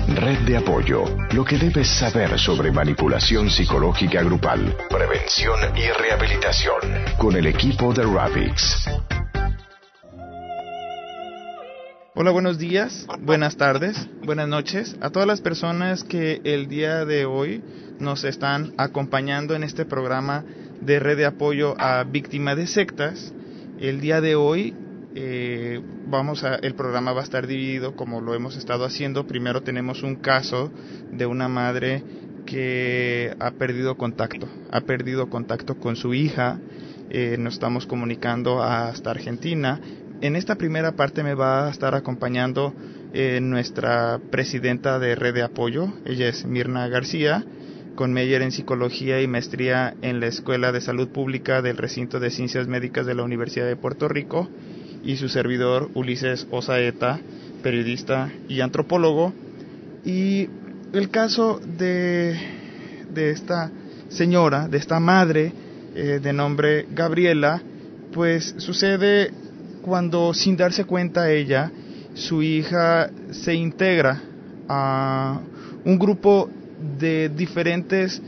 Red de Apoyo, lo que debes saber sobre manipulación psicológica grupal, prevención y rehabilitación, con el equipo de Ravix. Hola, buenos días, buenas tardes, buenas noches a todas las personas que el día de hoy nos están acompañando en este programa de Red de Apoyo a Víctimas de Sectas. El día de hoy el programa va a estar dividido como lo hemos estado haciendo. Primero tenemos un caso de una madre que ha perdido contacto con su hija. Nos estamos comunicando hasta Argentina. En esta primera parte me va a estar acompañando nuestra presidenta de Red de Apoyo. Ella es Mirna García, con máster en Psicología y maestría en la Escuela de Salud Pública del Recinto de Ciencias Médicas de la Universidad de Puerto Rico, y su servidor Ulises Osaeta, periodista y antropólogo. Y el caso de esta señora, de esta madre de nombre Gabriela, pues sucede cuando, sin darse cuenta ella, su hija se integra a un grupo de diferentes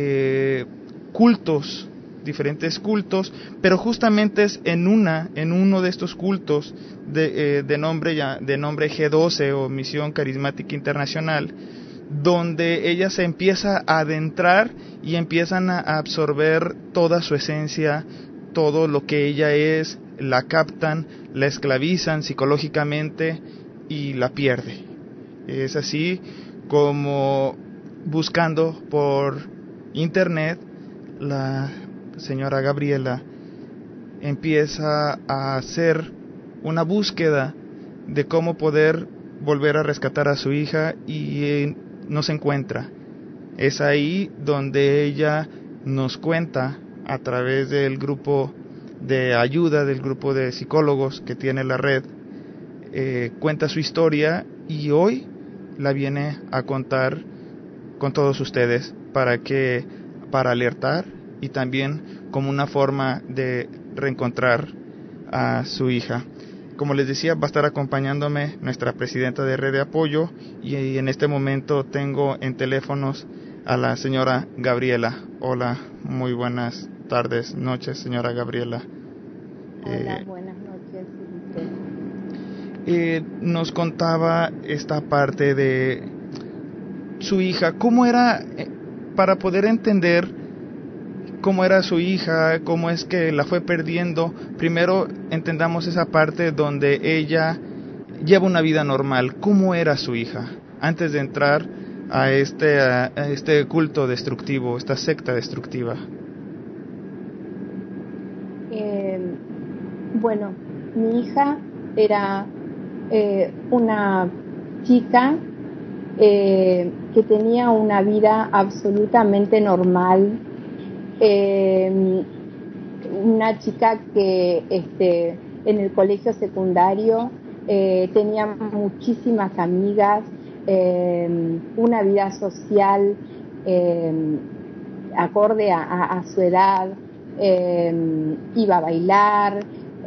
cultos, pero justamente es en uno de estos cultos de nombre G12 o Misión Carismática Internacional, donde ella se empieza a adentrar y empiezan a absorber toda su esencia, todo lo que ella es, la captan, la esclavizan psicológicamente y la pierde. Es así como, buscando por internet, la señora Gabriela empieza a hacer una búsqueda de cómo poder volver a rescatar a su hija y no se encuentra. Es ahí donde ella nos cuenta, a través del grupo de ayuda, del grupo de psicólogos que tiene la red, cuenta su historia y hoy la viene a contar con todos ustedes para alertar y también como una forma de reencontrar a su hija. Como les decía, va a estar acompañándome nuestra presidenta de Red de Apoyo, y en este momento tengo en teléfonos a la señora Gabriela. Hola, muy buenas tardes, noches, señora Gabriela. Hola, buenas noches. Nos contaba esta parte de su hija. ¿Cómo era, para poder entender cómo era su hija, cómo es que la fue perdiendo? Primero entendamos esa parte donde ella lleva una vida normal. ¿Cómo era su hija antes de entrar a este culto destructivo, esta secta destructiva? Bueno, mi hija era una chica que tenía una vida absolutamente normal, una chica que en el colegio secundario tenía muchísimas amigas, una vida social acorde a su edad, iba a bailar,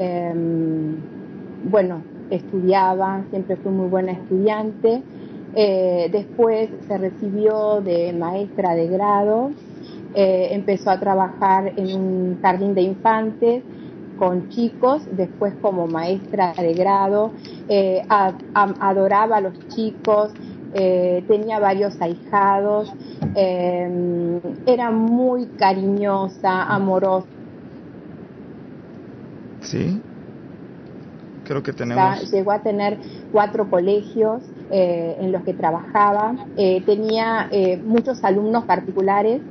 estudiaba, siempre fue muy buena estudiante. Después se recibió de maestra de grado, empezó a trabajar en un jardín de infantes con chicos, después como maestra de grado, adoraba a los chicos, tenía varios ahijados, era muy cariñosa, amorosa. Sí, creo que tenemos. Llegó a tener 4 colegios en los que trabajaba, tenía muchos alumnos particulares,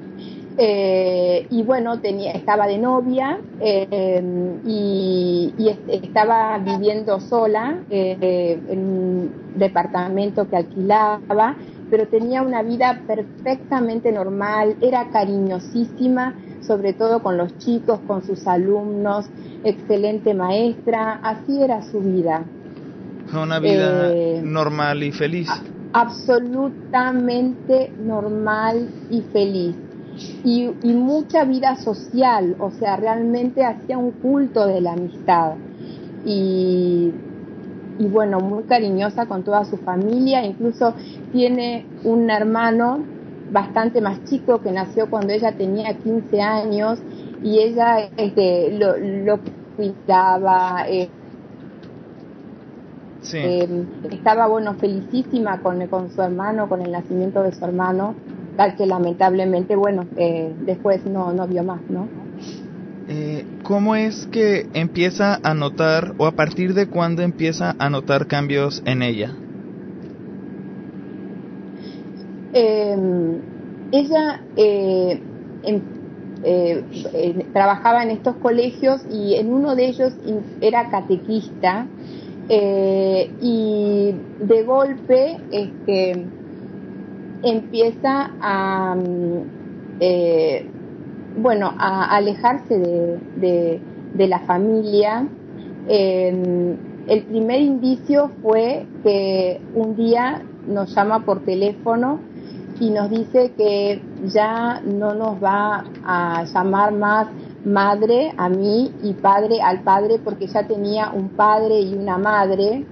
y bueno, estaba de novia, y estaba viviendo sola en un departamento que alquilaba, pero tenía una vida perfectamente normal, era cariñosísima, sobre todo con los chicos, con sus alumnos, excelente maestra, así era su vida. Una vida normal y feliz. Absolutamente normal y feliz. Y mucha vida social, o sea, realmente hacía un culto de la amistad. Y y bueno, muy cariñosa con toda su familia. Incluso tiene un hermano bastante más chico que nació cuando ella tenía 15 años y ella lo cuidaba. Sí. Estaba, bueno, felicísima con su hermano, con el nacimiento de su hermano, tal que lamentablemente, bueno, después no vio más, ¿no? ¿Cómo es que empieza a notar, o a partir de cuándo empieza a notar cambios en ella? Ella trabajaba en estos colegios y en uno de ellos era catequista, y de golpe empieza a alejarse de la familia. El primer indicio fue que un día nos llama por teléfono y nos dice que ya no nos va a llamar más madre a mí y padre al padre, porque ya tenía un padre y una madre.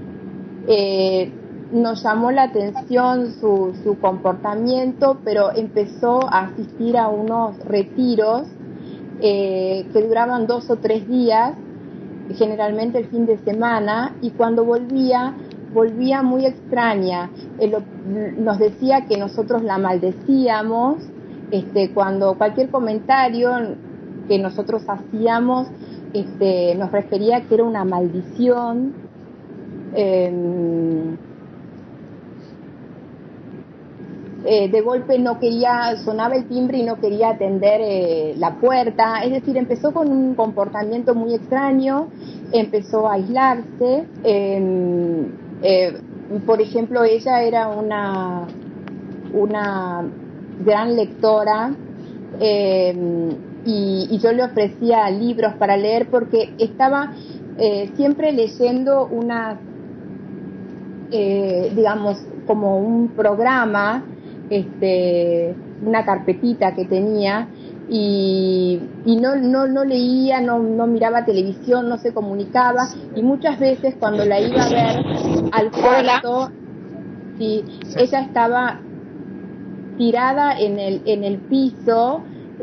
Nos llamó la atención su comportamiento, pero empezó a asistir a unos retiros que duraban 2 o 3 días, generalmente el fin de semana, y cuando volvía muy extraña. Nos decía que nosotros la maldecíamos, cuando cualquier comentario que nosotros hacíamos nos refería que era una maldición. De golpe no quería, sonaba el timbre y no quería atender la puerta, es decir, empezó con un comportamiento muy extraño, empezó a aislarse. Por ejemplo, ella era una gran lectora, y yo le ofrecía libros para leer porque estaba siempre leyendo digamos, como un programa, una carpetita que tenía, y no leía, no miraba televisión, no se comunicaba, y muchas veces cuando la iba a ver al cuarto, sí, ella estaba tirada en el piso,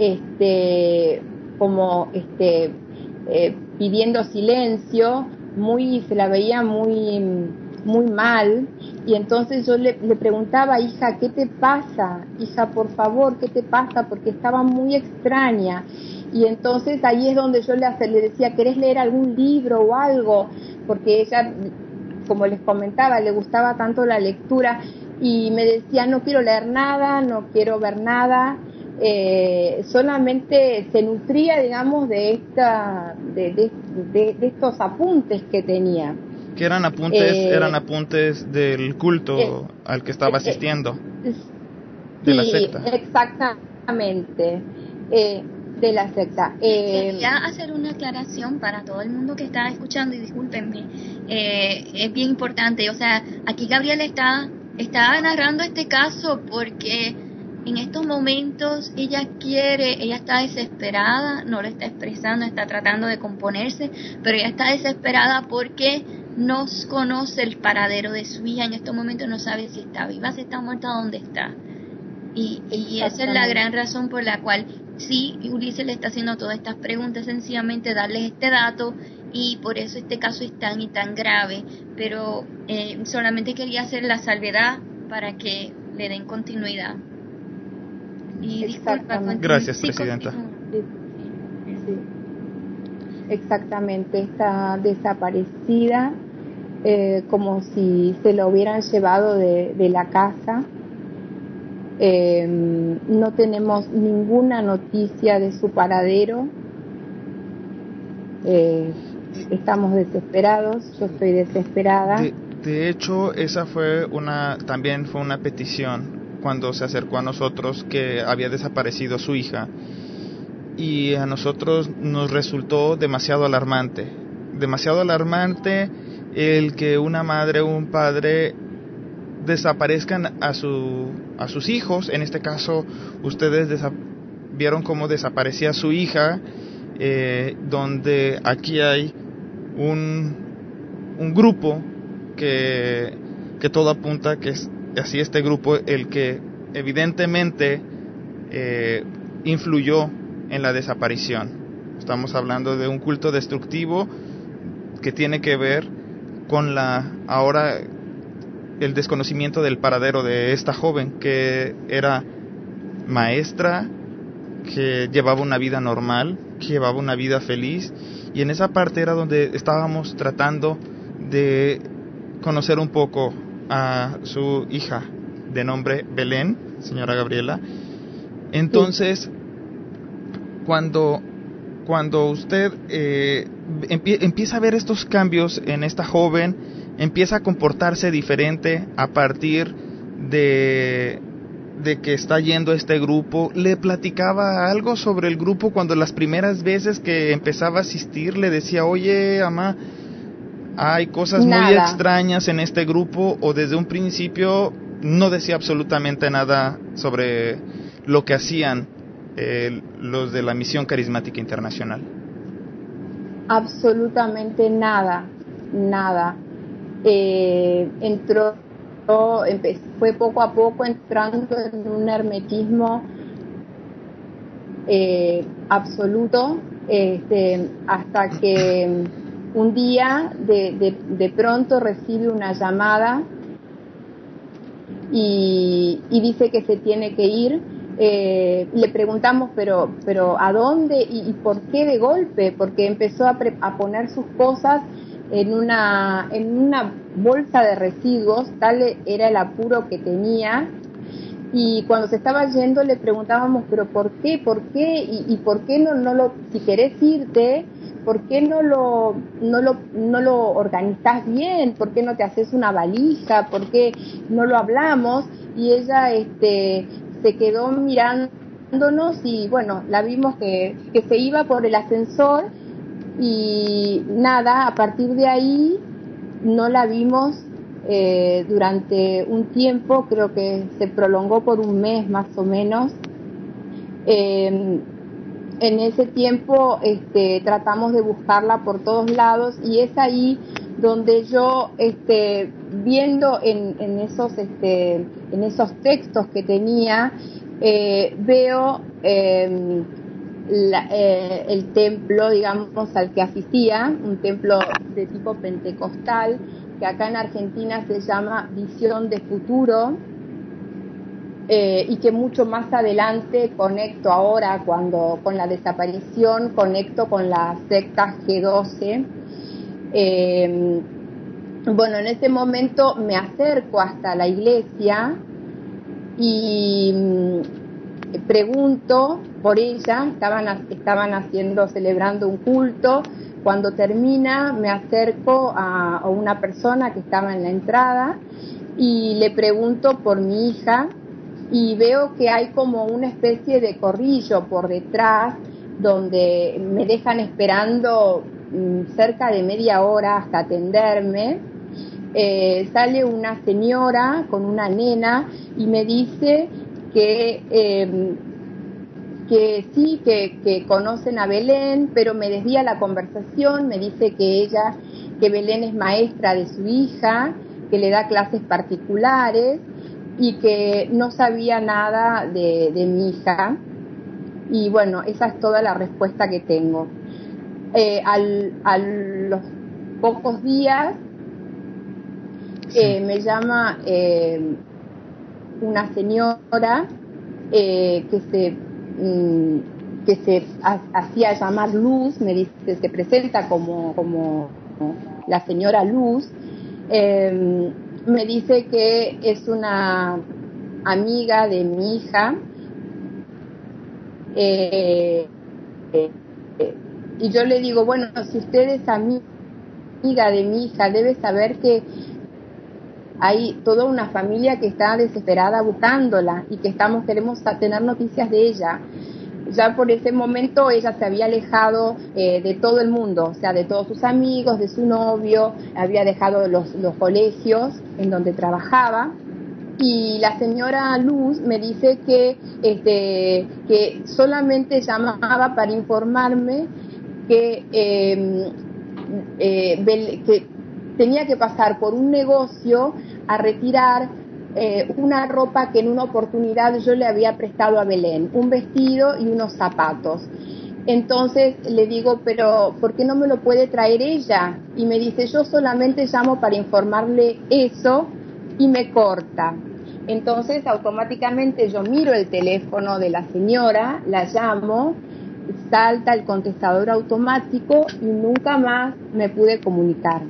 como pidiendo silencio, se la veía muy mal, y entonces yo le preguntaba: hija, ¿qué te pasa? Hija, por favor, ¿qué te pasa? Porque estaba muy extraña. Y entonces ahí es donde yo le decía: ¿querés leer algún libro o algo? Porque ella, como les comentaba, le gustaba tanto la lectura, y me decía: no quiero leer nada, no quiero ver nada. Solamente se nutría, digamos, de estos apuntes que tenía. ¿Que eran apuntes? ¿Eran apuntes del culto al que estaba asistiendo? ¿De la secta? Exactamente, de la secta. Quería hacer una aclaración para todo el mundo que está escuchando, y discúlpenme, es bien importante. O sea, aquí Gabriela está narrando este caso porque en estos momentos ella está desesperada, no lo está expresando, está tratando de componerse, pero ella está desesperada porque no conoce el paradero de su hija. En estos momentos no sabe si está viva, si está muerta, dónde está. Y esa es la gran razón por la cual sí, Ulises le está haciendo todas estas preguntas, sencillamente darles este dato, y por eso este caso es tan y tan grave. Pero solamente quería hacer la salvedad para que le den continuidad. Y disculpa, gracias, presidenta. Sí. Exactamente, está desaparecida, como si se lo hubieran llevado de la casa. No tenemos ninguna noticia de su paradero. Estamos desesperados, yo estoy desesperada. De hecho, esa también fue una petición cuando se acercó a nosotros, que había desaparecido su hija, y a nosotros nos resultó demasiado alarmante el que una madre o un padre desaparezcan a sus hijos. En este caso, ustedes vieron cómo desaparecía su hija, donde aquí hay un grupo que todo apunta que es así este grupo el que evidentemente influyó en la desaparición. Estamos hablando de un culto destructivo que tiene que ver con ahora el desconocimiento del paradero de esta joven que era maestra, que llevaba una vida normal, que llevaba una vida feliz, y en esa parte era donde estábamos tratando de conocer un poco a su hija de nombre Belén, señora Gabriela. Entonces, cuando usted empieza a ver estos cambios en esta joven, empieza a comportarse diferente a partir de que está yendo a este grupo. ¿Le platicaba algo sobre el grupo cuando las primeras veces que empezaba a asistir le decía, oye, mamá, hay cosas muy extrañas en este grupo? ¿O desde un principio no decía absolutamente nada sobre lo que hacían los de la Misión Carismática Internacional? Absolutamente nada. Fue poco a poco entrando en un hermetismo absoluto, hasta que un día de pronto recibe una llamada y dice que se tiene que ir. Le preguntamos pero ¿a dónde y por qué de golpe? Porque empezó a poner sus cosas en una bolsa de residuos, tal era el apuro que tenía. Y cuando se estaba yendo le preguntábamos, pero ¿por qué? Y ¿por qué no lo, si querés irte, por qué no lo organizás bien? ¿Por qué no te haces una valija? ¿Por qué no lo hablamos? Y ella se quedó mirándonos y bueno, la vimos que se iba por el ascensor y nada, a partir de ahí no la vimos durante un tiempo, creo que se prolongó por un mes más o menos. En ese tiempo tratamos de buscarla por todos lados y es ahí donde yo viendo en esos textos que tenía, veo el templo, digamos, al que asistía, un templo de tipo pentecostal, que acá en Argentina se llama Visión de Futuro, y que mucho más adelante conecto ahora, cuando con la desaparición, conecto con la secta G12. Bueno, en ese momento me acerco hasta la iglesia y pregunto por ella. Estaban celebrando un culto. Cuando termina me acerco a una persona que estaba en la entrada y le pregunto por mi hija y veo que hay como una especie de corrillo por detrás donde me dejan esperando cerca de media hora hasta atenderme. Sale una señora con una nena y me dice que sí, que conocen a Belén, pero me desvía la conversación, me dice que Belén es maestra de su hija, que le da clases particulares y que no sabía nada de mi hija. Y bueno, esa es toda la respuesta que tengo. A los pocos días me llama una señora que se hacía llamar Luz, me dice, se presenta como la señora Luz. Me dice que es una amiga de mi hija, y yo le digo, bueno, si usted es amiga de mi hija, debe saber que hay toda una familia que está desesperada buscándola y que queremos tener noticias de ella. Ya por ese momento ella se había alejado de todo el mundo, o sea, de todos sus amigos, de su novio, había dejado los colegios en donde trabajaba. Y la señora Luz me dice que solamente llamaba para informarme que tenía que pasar por un negocio a retirar una ropa que en una oportunidad yo le había prestado a Belén, un vestido y unos zapatos. Entonces le digo, pero ¿por qué no me lo puede traer ella? Y me dice, yo solamente llamo para informarle eso, y me corta. Entonces automáticamente yo miro el teléfono de la señora, la llamo, salta el contestador automático y nunca más me pude comunicar.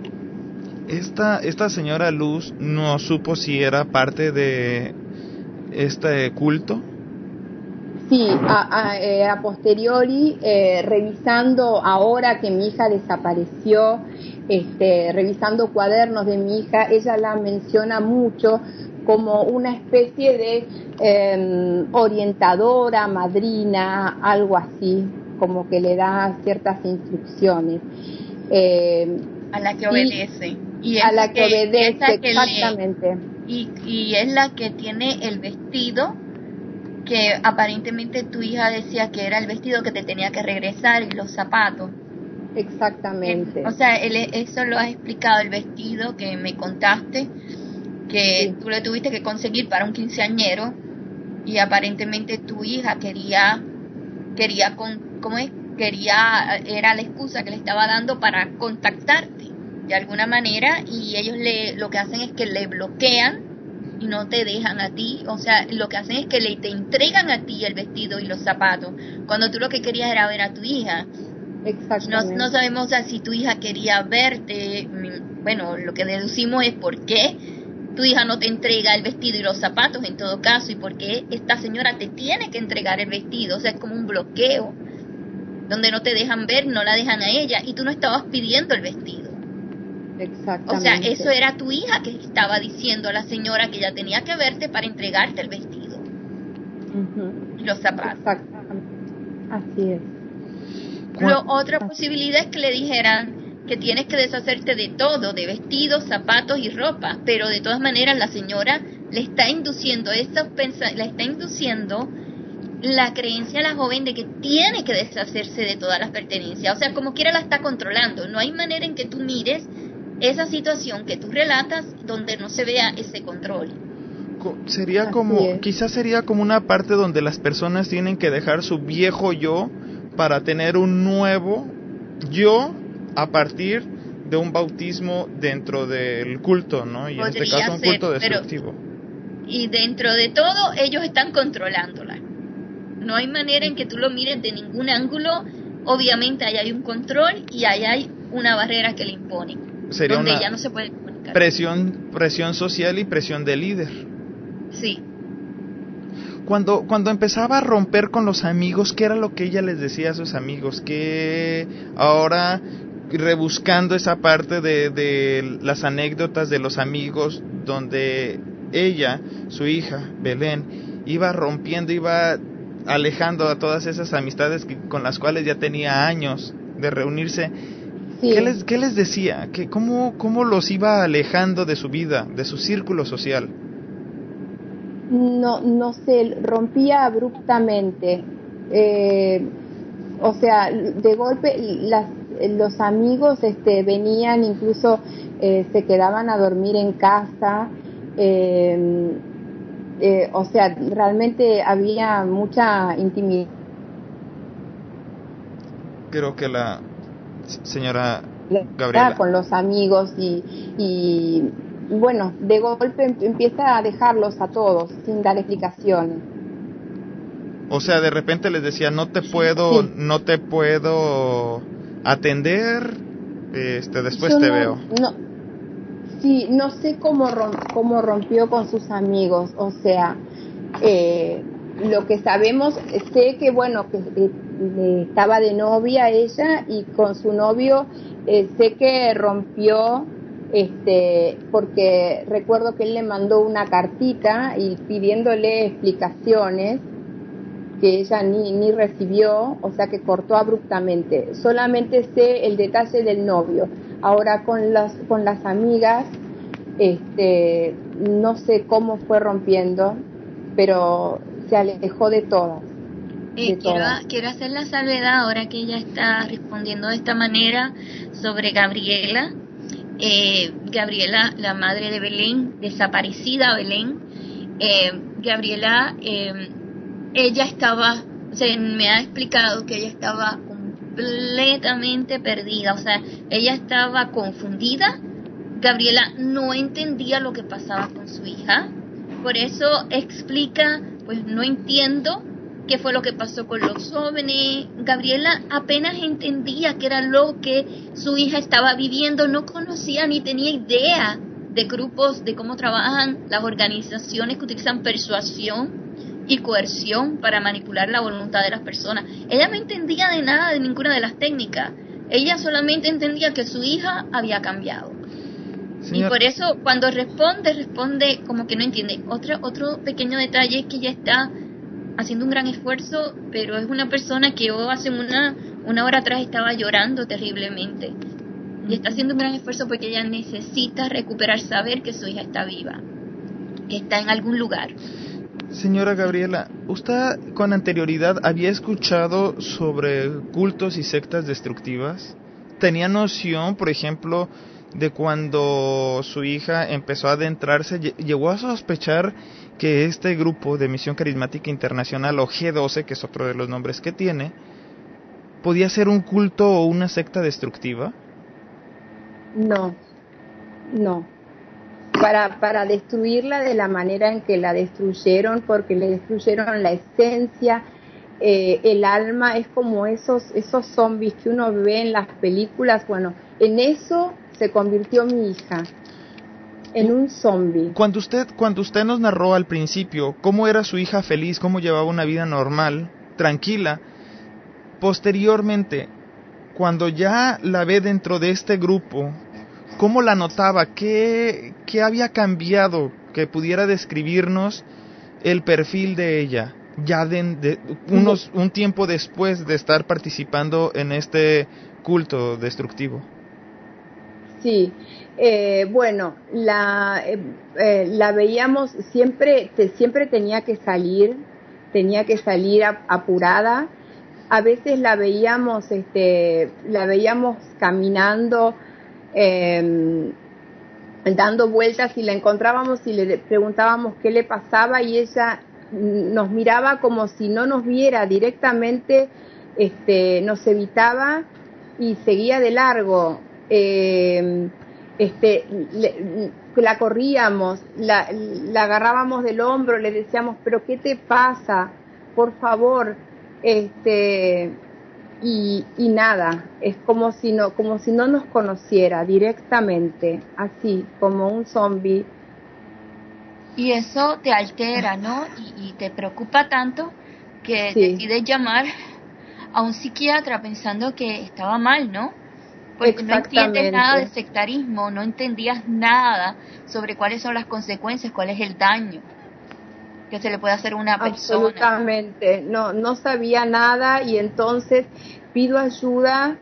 Esta señora Luz no supo si era parte de este culto. Sí, a posteriori, revisando ahora que mi hija desapareció, revisando cuadernos de mi hija, ella la menciona mucho como una especie de orientadora, madrina, algo así, como que le da ciertas instrucciones. A la que obedece. Y a la que obedece, exactamente. Y es la que tiene el vestido que aparentemente tu hija decía que era el vestido que te tenía que regresar y los zapatos. Exactamente. O sea, eso lo has explicado, el vestido que me contaste, que sí, tú le tuviste que conseguir para un quinceañero, y aparentemente tu hija quería era la excusa que le estaba dando para contactarte de alguna manera, y ellos lo que hacen es que le bloquean y no te dejan a ti, o sea, lo que hacen es que te entregan a ti el vestido y los zapatos, cuando tú lo que querías era ver a tu hija. Exactamente. No sabemos, o sea, si tu hija quería verte. Bueno, lo que deducimos es por qué tu hija no te entrega el vestido y los zapatos en todo caso, y por qué esta señora te tiene que entregar el vestido. O sea, es como un bloqueo, donde no te dejan ver, no la dejan a ella, y tú no estabas pidiendo el vestido. Exactamente. O sea, eso era tu hija que estaba diciendo a la señora que ella tenía que verte para entregarte el vestido. Y los zapatos. Exactamente. Así es. Otra posibilidad es que le dijeran que tienes que deshacerte de todo, de vestidos, zapatos y ropa, pero de todas maneras la señora le está induciendo la creencia a la joven de que tiene que deshacerse de todas las pertenencias. O sea, como quiera la está controlando. No hay manera en que tú mires esa situación que tú relatas donde no se vea ese control. Quizás sería como una parte donde las personas tienen que dejar su viejo yo para tener un nuevo yo a partir de un bautismo dentro del culto, ¿no? Y podría en este caso un culto destructivo. Y dentro de todo ellos están controlándola. No hay manera en que tú lo mires de ningún ángulo. Obviamente ahí hay un control y ahí hay una barrera que le imponen. Sería donde una ya no se puede comunicar. Presión social y presión de líder. Sí. Cuando empezaba a romper con los amigos, ¿qué era lo que ella les decía a sus amigos? Que ahora, rebuscando esa parte de las anécdotas de los amigos, donde ella, su hija, Belén, iba rompiendo, iba alejando a todas esas amistades con las cuales ya tenía años de reunirse. Sí. ¿Qué les decía? ¿Cómo los iba alejando de su vida, de su círculo social? No sé, rompía abruptamente. O sea, de golpe los amigos venían, incluso se quedaban a dormir en casa. O sea, realmente había mucha intimidad. Creo que la señora Gabriela con los amigos y bueno, de golpe empieza a dejarlos a todos sin dar explicaciones. O sea, de repente les decía, no te puedo atender, después te veo. Sí, no sé cómo rompió con sus amigos. O sea, lo que sabemos, sé que bueno, que estaba de novia ella, y con su novio sé que rompió, porque recuerdo que él le mandó una cartita y pidiéndole explicaciones que ella ni recibió, o sea que cortó abruptamente. Solamente sé el detalle del novio. Ahora con las amigas, no sé cómo fue rompiendo, pero se alejó de todas. Quiero hacer la salvedad ahora que ella está respondiendo de esta manera sobre Gabriela, Gabriela, la madre de Belén, desaparecida Belén, Gabriela, ella estaba, o sea, me ha explicado que ella estaba completamente perdida, o sea, ella estaba confundida. Gabriela no entendía lo que pasaba con su hija, por eso explica, pues no entiendo qué fue lo que pasó con los jóvenes. Gabriela apenas entendía qué era lo que su hija estaba viviendo, no conocía ni tenía idea de grupos, de cómo trabajan las organizaciones que utilizan persuasión y coerción para manipular la voluntad de las personas. Ella no entendía de nada, de ninguna de las técnicas. Ella solamente entendía que su hija había cambiado. Señor. Y por eso cuando responde como que no entiende. Otro pequeño detalle es que ella está haciendo un gran esfuerzo, pero es una persona que yo hace una hora atrás estaba llorando terriblemente. Y está haciendo un gran esfuerzo porque ella necesita recuperar, saber que su hija está viva, que está en algún lugar. Señora Gabriela, ¿usted con anterioridad había escuchado sobre cultos y sectas destructivas? ¿Tenía noción, por ejemplo, de cuando su hija empezó a adentrarse, llegó a sospechar que este grupo de Misión Carismática Internacional, o G12, que es otro de los nombres que tiene, podía ser un culto o una secta destructiva? No. Para destruirla de la manera en que la destruyeron, porque le destruyeron la esencia, el alma, es como esos zombies que uno ve en las películas. Bueno, en eso se convirtió mi hija, en un zombie. Cuando usted nos narró al principio cómo era su hija feliz, cómo llevaba una vida normal, tranquila, posteriormente, cuando ya la ve dentro de este grupo, ¿cómo la notaba? ¿Qué había cambiado que pudiera describirnos el perfil de ella, ya un tiempo después de estar participando en este culto destructivo? Sí, bueno, la veíamos siempre tenía que salir apurada. A veces la veíamos caminando, dando vueltas, y la encontrábamos y le preguntábamos qué le pasaba, y ella nos miraba como si no nos viera directamente, nos evitaba y seguía de largo. La corríamos, la agarrábamos del hombro, le decíamos, pero ¿qué te pasa? Por favor, y nada, es como si no nos conociera directamente, así como un zombie. Y eso te altera, ¿no? Y te preocupa tanto que sí, decides llamar a un psiquiatra pensando que estaba mal, ¿no? Porque no entiendes nada de sectarismo, no entendías nada sobre cuáles son las consecuencias, cuál es el daño que se le puede hacer a una persona. Absolutamente, no sabía nada, y entonces pido ayuda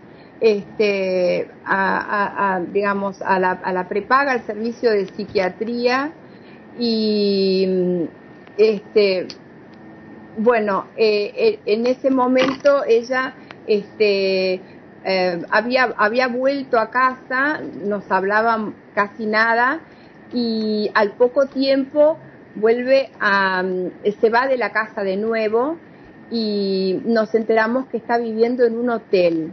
digamos a la prepaga, al servicio de psiquiatría, y bueno, en ese momento ella había vuelto a casa, nos hablaba casi nada, y al poco tiempo se va de la casa de nuevo, y nos enteramos que está viviendo en un hotel.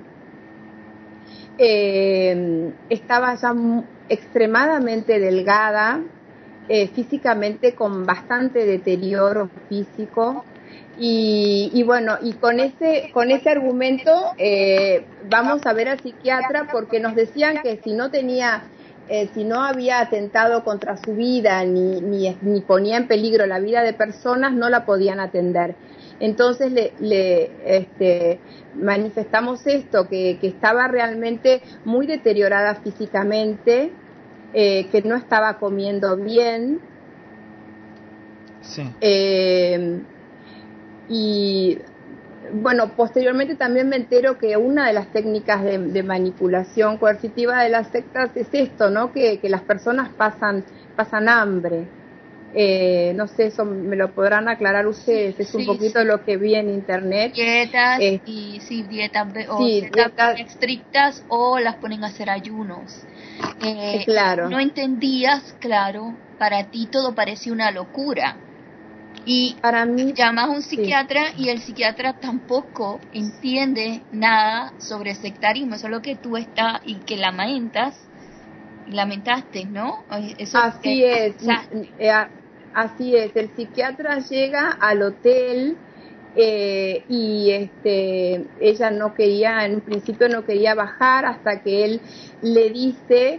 Estaba ya extremadamente delgada, físicamente con bastante deterioro físico, y bueno, y con ese argumento vamos a ver al psiquiatra, porque nos decían que si no había atentado contra su vida ni ponía en peligro la vida de personas, no la podían atender. Entonces le manifestamos esto, que estaba realmente muy deteriorada físicamente, que no estaba comiendo bien. Sí. Y bueno, posteriormente también me entero que una de las técnicas de manipulación coercitiva de las sectas es esto, ¿no? Que las personas pasan hambre. No sé, eso me lo podrán aclarar ustedes, es un poquito lo que vi en internet. Dietas, dietas estrictas, o las ponen a hacer ayunos. Claro. No entendías, claro, para ti todo parecía una locura. Y para mí llamas a un psiquiatra y el psiquiatra tampoco entiende nada sobre sectarismo. Eso es lo que tú estás y que lamentaste, ¿no? Eso así es, así es. El psiquiatra llega al hotel y ella no quería, en un principio no quería bajar hasta que él le dice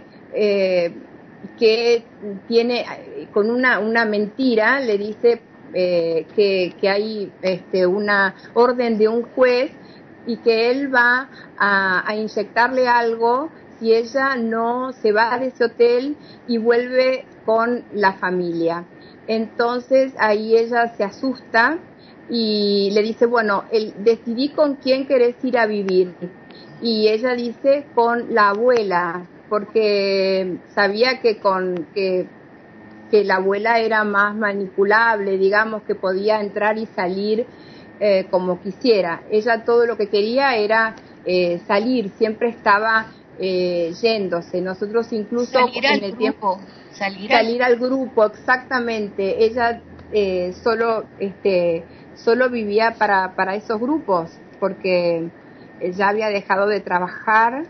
que tiene, con una mentira, le dice que hay una orden de un juez y que él va a inyectarle algo si ella no se va de ese hotel y vuelve con la familia. Entonces ahí ella se asusta y le dice, bueno, decidí con quién querés ir a vivir. Y ella dice con la abuela, porque sabía que la abuela era más manipulable, digamos, que podía entrar y salir como quisiera. Ella todo lo que quería era salir, siempre estaba yéndose. Nosotros incluso salir en el tiempo salir al grupo, exactamente. Ella solo vivía para esos grupos, porque ya había dejado de trabajar.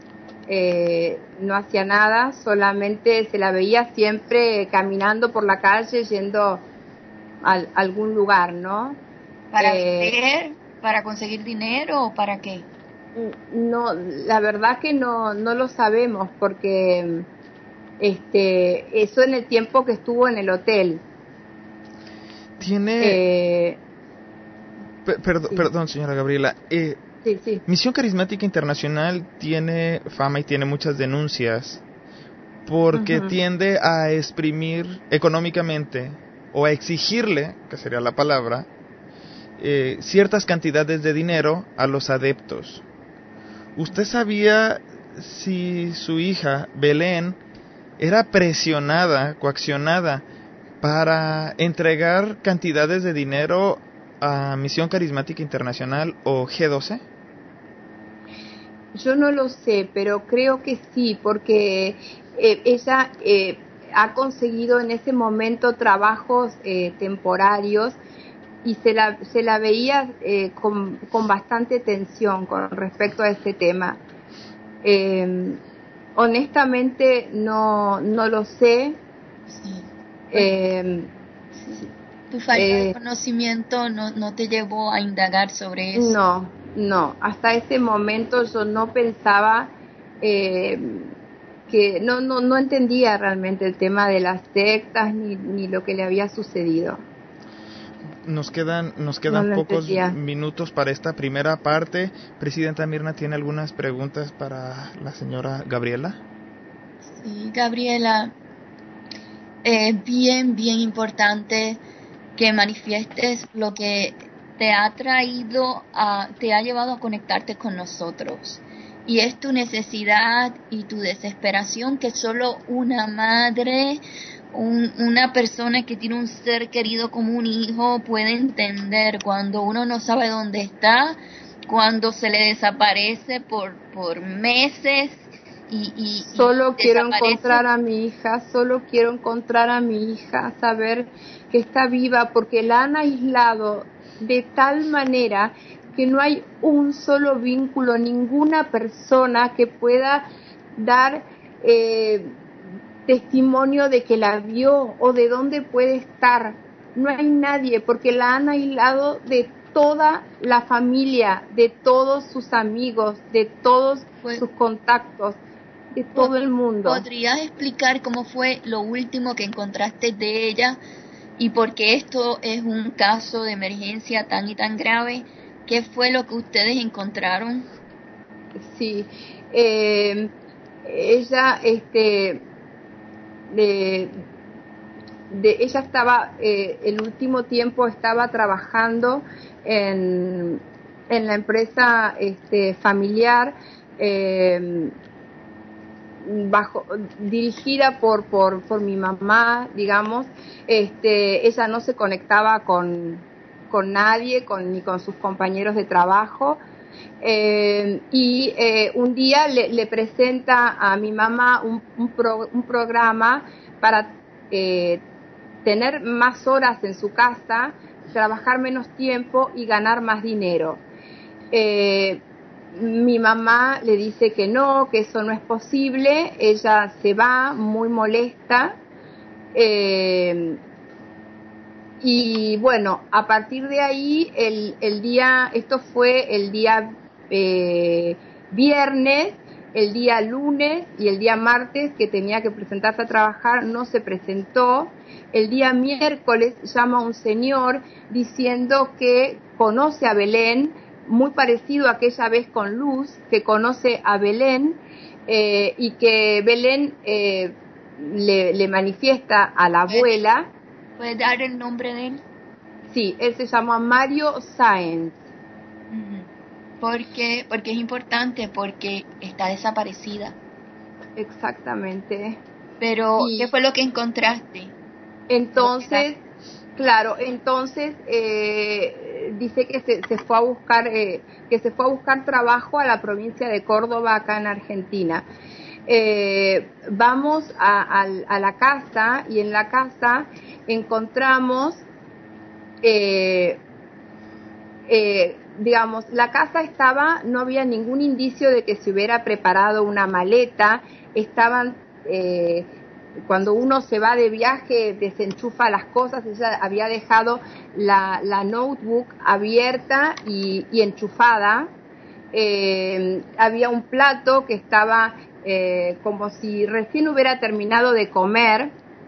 No hacía nada, solamente se la veía siempre caminando por la calle yendo a algún lugar, ¿no? ¿Para vender? ¿Para conseguir dinero o para qué? No, la verdad que no lo sabemos, porque eso en el tiempo que estuvo en el hotel. Tiene... Perdón, señora Gabriela. Sí. Misión Carismática Internacional tiene fama y tiene muchas denuncias porque tiende a exprimir económicamente o a exigirle, que sería la palabra, ciertas cantidades de dinero a los adeptos. ¿Usted sabía si su hija, Belén, era presionada, coaccionada para entregar cantidades de dinero a Misión Carismática Internacional o G12? Yo no lo sé, pero creo que sí, porque ella ha conseguido en ese momento trabajos temporarios y se la veía con bastante tensión con respecto a este tema. Honestamente no lo sé. Sí. Tu falta de conocimiento no te llevó a indagar sobre eso. No, hasta ese momento yo no pensaba que no entendía realmente el tema de las sectas ni lo que le había sucedido. Nos quedan pocos minutos para esta primera parte. Presidenta Mirna, ¿tiene algunas preguntas para la señora Gabriela? Sí, Gabriela, es bien importante que manifiestes lo que te ha llevado a conectarte con nosotros. Y es tu necesidad y tu desesperación que solo una madre, una persona que tiene un ser querido como un hijo puede entender cuando uno no sabe dónde está, cuando se le desaparece por meses y solo quiero encontrar a mi hija, saber que está viva, porque la han aislado de tal manera que no hay un solo vínculo, ninguna persona que pueda dar testimonio de que la vio o de dónde puede estar. No hay nadie, porque la han aislado de toda la familia, de todos sus amigos, de todos sus contactos, de todo el mundo. ¿Podrías explicar cómo fue lo último que encontraste de ella y por qué esto es un caso de emergencia tan y tan grave? ¿Qué fue lo que ustedes encontraron? Sí, ella ella estaba el último tiempo estaba trabajando en la empresa familiar, dirigida por mi mamá, digamos. Ella no se conectaba con nadie, ni con sus compañeros de trabajo. Un día le presenta a mi mamá un programa para tener más horas en su casa, trabajar menos tiempo y ganar más dinero. Mi mamá le dice que no, que eso no es posible. Ella se va muy molesta. Y bueno, a partir de ahí, esto fue el día viernes, el día lunes y el día martes que tenía que presentarse a trabajar, no se presentó. El día miércoles llama un señor diciendo que conoce a Belén, muy parecido a aquella vez con Luz, que conoce a Belén y que Belén le manifiesta a la abuela. ¿Puedes dar el nombre de él? Sí, él se llama Mario Sáenz. Porque es importante, porque está desaparecida. Exactamente. Pero, ¿qué fue lo que encontraste? Entonces, dice que se fue a buscar trabajo a la provincia de Córdoba, acá en Argentina. Vamos a la casa, y en la casa encontramos digamos, la casa no había ningún indicio de que se hubiera preparado una maleta. Estaban, cuando uno se va de viaje, desenchufa las cosas. Ella había dejado la notebook abierta y enchufada. Había un plato que estaba como si recién hubiera terminado de comer.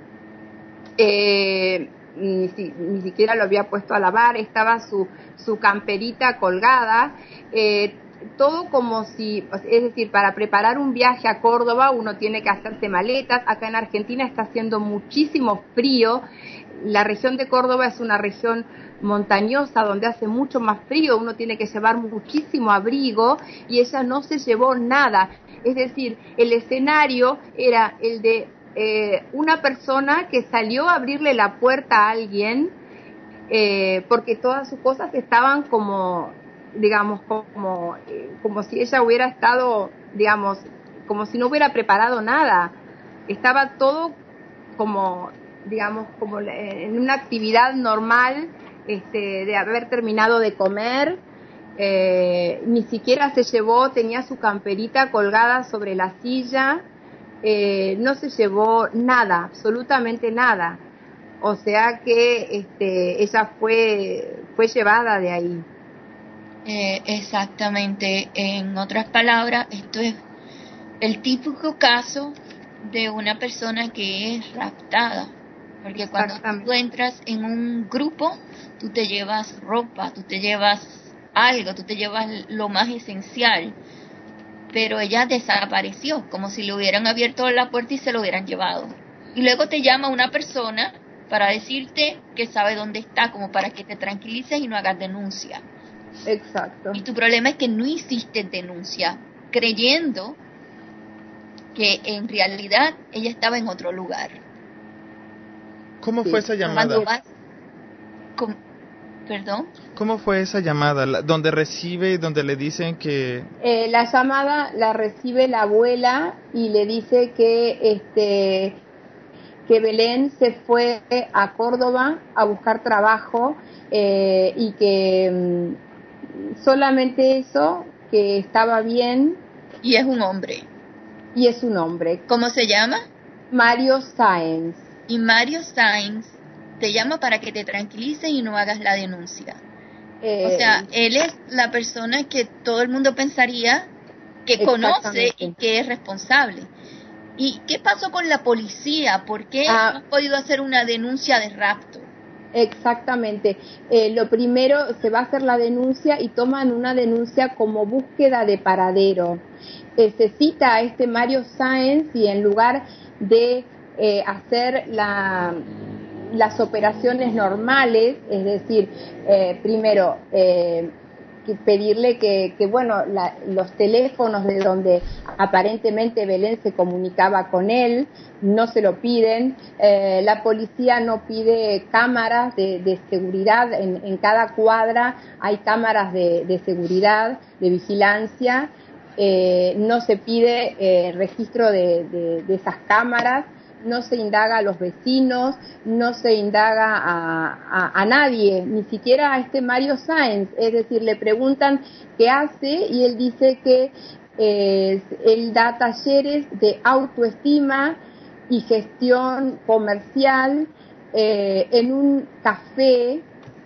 Ni siquiera lo había puesto a lavar. Estaba su camperita colgada, todo como si, es decir, para preparar un viaje a Córdoba uno tiene que hacerse maletas. Acá en Argentina está haciendo muchísimo frío. La región de Córdoba es una región montañosa donde hace mucho más frío, uno tiene que llevar muchísimo abrigo, y ella no se llevó nada. Es decir, el escenario era el de una persona que salió a abrirle la puerta a alguien, porque todas sus cosas estaban como, digamos, como si ella hubiera estado, digamos, como si no hubiera preparado nada. Estaba todo como, digamos, como en una actividad normal, de haber terminado de comer. Ni siquiera se llevó, tenía su camperita colgada sobre la silla. No se llevó nada, absolutamente nada. O sea que ella fue llevada de ahí. Exactamente. En otras palabras, esto es el típico caso de una persona que es raptada. Porque cuando tú entras en un grupo, tú te llevas ropa, tú te llevas algo, tú te llevas lo más esencial. Pero ella desapareció, como si le hubieran abierto la puerta y se lo hubieran llevado. Y luego te llama una persona para decirte que sabe dónde está, como para que te tranquilices y no hagas denuncia. Exacto. Y tu problema es que no hiciste denuncia, creyendo que en realidad ella estaba en otro lugar. ¿Cómo fue esa llamada? ¿Perdón? ¿Cómo fue esa llamada? Donde recibe y donde le dicen que... La llamada la recibe la abuela y le dice que Belén se fue a Córdoba a buscar trabajo, y que solamente eso, que estaba bien. Y es un hombre. Y es un hombre. ¿Cómo se llama? Mario Sáenz. Y Mario Sáenz te llama para que te tranquilices y no hagas la denuncia. O sea, él es la persona que todo el mundo pensaría que conoce y que es responsable. ¿Y qué pasó con la policía? ¿Por qué no han podido hacer una denuncia de rapto? Exactamente. Lo primero, se va a hacer la denuncia y toman una denuncia como búsqueda de paradero. Se cita a Mario Sáenz, y en lugar de hacer las operaciones normales, es decir, primero pedirle que bueno, los teléfonos de donde Aparentemente Belén se comunicaba con él, no se lo piden. La policía no pide cámaras de seguridad, en cada cuadra hay cámaras de seguridad, de vigilancia. No se pide registro de esas cámaras, no se indaga a los vecinos, no se indaga a nadie, ni siquiera a este Mario Sáenz. Es decir, le preguntan qué hace y él dice que él da talleres de autoestima y gestión comercial en un café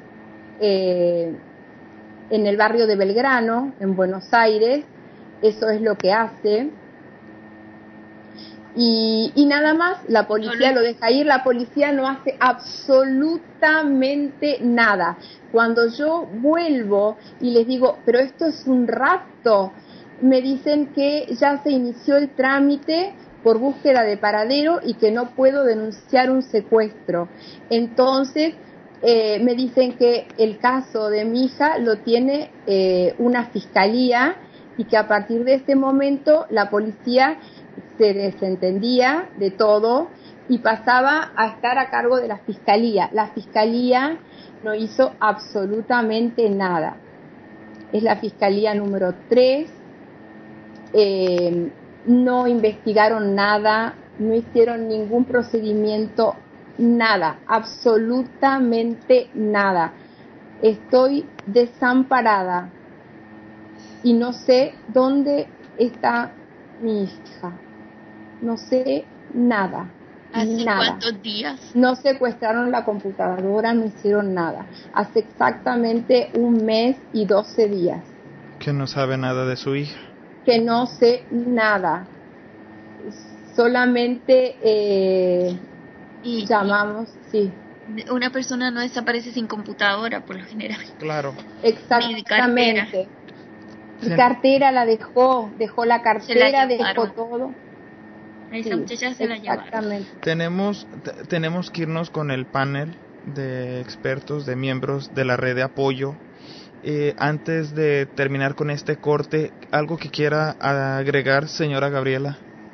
en el barrio de Belgrano, en Buenos Aires. Eso es lo que hace. Y nada más, la policía lo deja ir, la policía no hace absolutamente nada. Cuando yo vuelvo y les digo, pero esto es un rapto, me dicen que ya se inició el trámite por búsqueda de paradero y que no puedo denunciar un secuestro. Entonces, me dicen que el caso de mi hija lo tiene una fiscalía y que a partir de ese momento la policía se desentendía de todo y pasaba a estar a cargo de la fiscalía. La fiscalía no hizo absolutamente nada. Es la fiscalía número 3. No investigaron nada, no hicieron ningún procedimiento, nada, absolutamente nada. Estoy desamparada y no sé dónde está mi hija. No sé nada. ¿Hace nada. cuántos días? No secuestraron la computadora, no hicieron nada. Hace exactamente 1 mes y 12 días. Que no sabe nada de su hija. Que no sé nada. Solamente llamamos, sí. Una persona no desaparece sin computadora, por lo general. Claro. Exactamente. Mi cartera la dejó la cartera, dejó todo. A esa muchacha se la llevaron. Tenemos que irnos con el panel de expertos, de miembros de la red de apoyo. Antes de terminar con este corte, ¿algo que quiera agregar, señora Gabriela?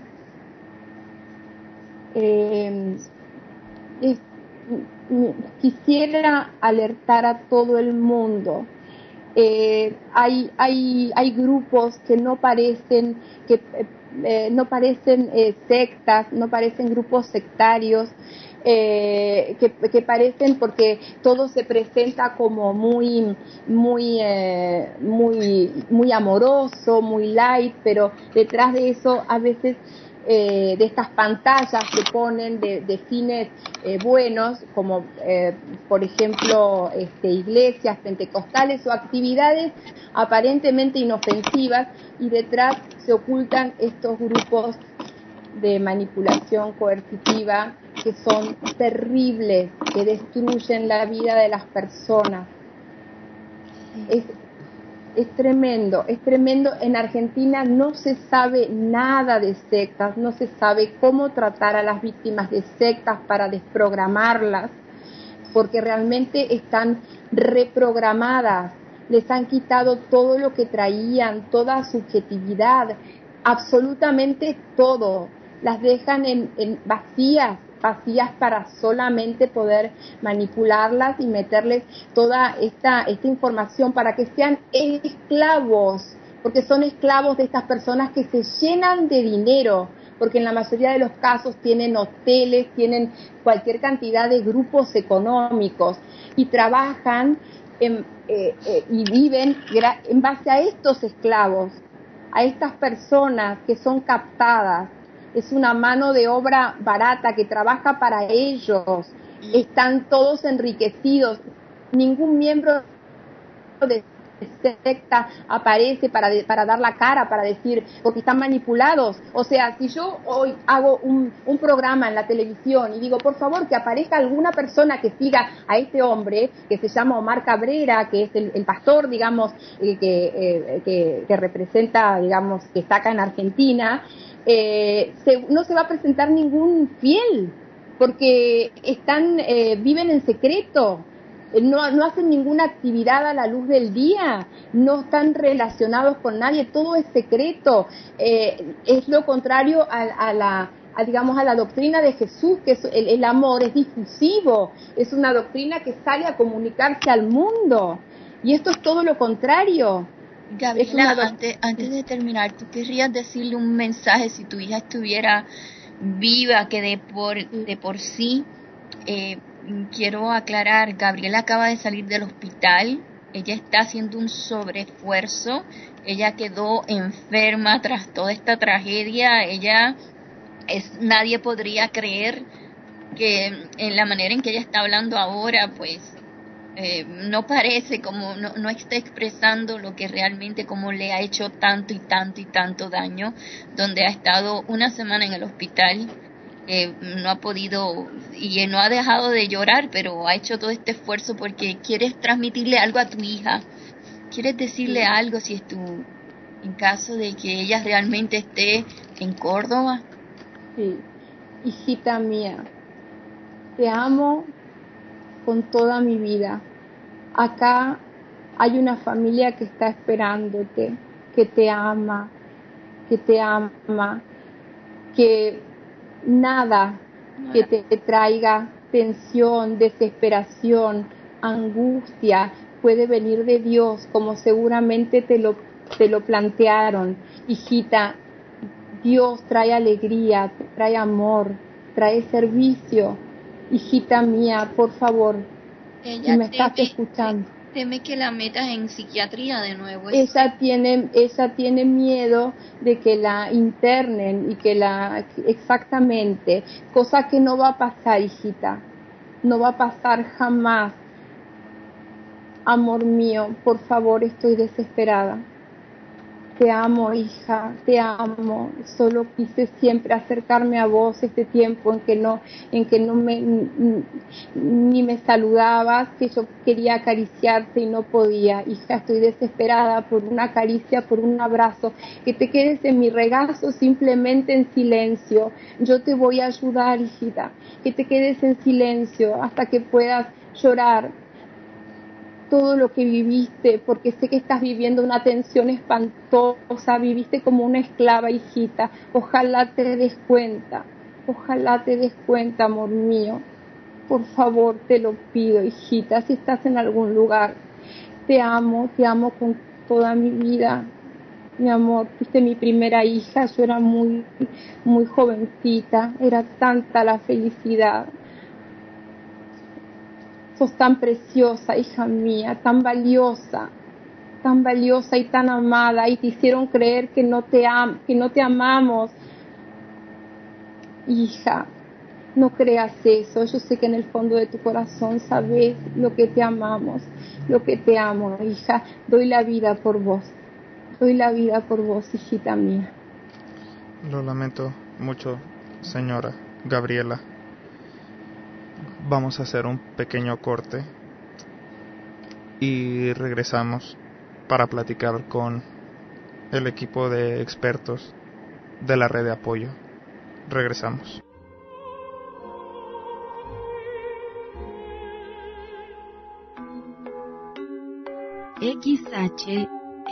Quisiera alertar a todo el mundo. Hay grupos que no parecen sectas, no parecen grupos sectarios, que parecen, porque todo se presenta como muy amoroso, muy light, pero detrás de eso a veces de estas pantallas que ponen de fines buenos, como por ejemplo iglesias pentecostales o actividades aparentemente inofensivas, y detrás se ocultan estos grupos de manipulación coercitiva que son terribles, que destruyen la vida de las personas. Es tremendo, es tremendo. En Argentina no se sabe nada de sectas, no se sabe cómo tratar a las víctimas de sectas para desprogramarlas, porque realmente están reprogramadas, les han quitado todo lo que traían, toda subjetividad, absolutamente todo, las dejan en vacías para solamente poder manipularlas y meterles toda esta información para que sean esclavos, porque son esclavos de estas personas que se llenan de dinero, porque en la mayoría de los casos tienen hoteles, tienen cualquier cantidad de grupos económicos y trabajan y viven en base a estos esclavos, a estas personas que son captadas. Es una mano de obra barata que trabaja para ellos. Están todos enriquecidos. Ningún miembro de secta aparece para dar la cara, para decir, porque están manipulados. O sea, si yo hoy hago un programa en la televisión y digo, por favor, que aparezca alguna persona que siga a este hombre, que se llama Omar Cabrera, que es el pastor, digamos, que representa, digamos, que está acá en Argentina, no se va a presentar ningún fiel, porque viven en secreto. no hacen ninguna actividad a la luz del día, no están relacionados con nadie, todo es secreto. Es lo contrario a la doctrina de Jesús, que el amor es difusivo, es una doctrina que sale a comunicarse al mundo, y esto es todo lo contrario. Gabriela, antes de terminar, ¿tú querrías decirle un mensaje si tu hija estuviera viva, que de por sí, quiero aclarar, Gabriela acaba de salir del hospital, ella está haciendo un sobreesfuerzo, ella quedó enferma tras toda esta tragedia, nadie podría creer que en la manera en que ella está hablando ahora, pues no parece como, no está expresando lo que realmente, como le ha hecho tanto y tanto y tanto daño, donde ha estado una semana en el hospital, no ha podido y no ha dejado de llorar, pero ha hecho todo este esfuerzo porque quieres transmitirle algo a tu hija, quieres decirle algo si en caso de que ella realmente esté en Córdoba. Sí, hijita mía, te amo con toda mi vida. Acá hay una familia que está esperándote, que te ama, que nada que te traiga tensión, desesperación, angustia puede venir de Dios, como seguramente te lo plantearon. Hijita, Dios trae alegría, trae amor, trae servicio. Hijita mía, por favor, si me estás escuchando. Teme que la metas en psiquiatría de nuevo. Ella tiene miedo de que la internen y exactamente, cosa que no va a pasar, hijita, no va a pasar jamás. Amor mío, por favor, estoy desesperada. Te amo, hija, te amo. Solo quise siempre acercarme a vos este tiempo en que no ni me saludabas, que yo quería acariciarte y no podía. Hija, estoy desesperada por una caricia, por un abrazo, que te quedes en mi regazo simplemente en silencio. Yo te voy a ayudar, hijita, que te quedes en silencio hasta que puedas llorar todo lo que viviste, porque sé que estás viviendo una tensión espantosa, viviste como una esclava, hijita. Ojalá te des cuenta, amor mío. Por favor, te lo pido, hijita, si estás en algún lugar. Te amo con toda mi vida. Mi amor, fuiste mi primera hija, yo era muy, muy jovencita, era tanta la felicidad. Sos tan preciosa, hija mía, tan valiosa y tan amada, y te hicieron creer que no te amamos. Hija, no creas eso. Yo sé que en el fondo de tu corazón sabes lo que te amamos, lo que te amo, hija. Doy la vida por vos, hijita mía. Lo lamento mucho, señora Gabriela. Vamos a hacer un pequeño corte y regresamos para platicar con el equipo de expertos de la red de apoyo. Regresamos. XHSA,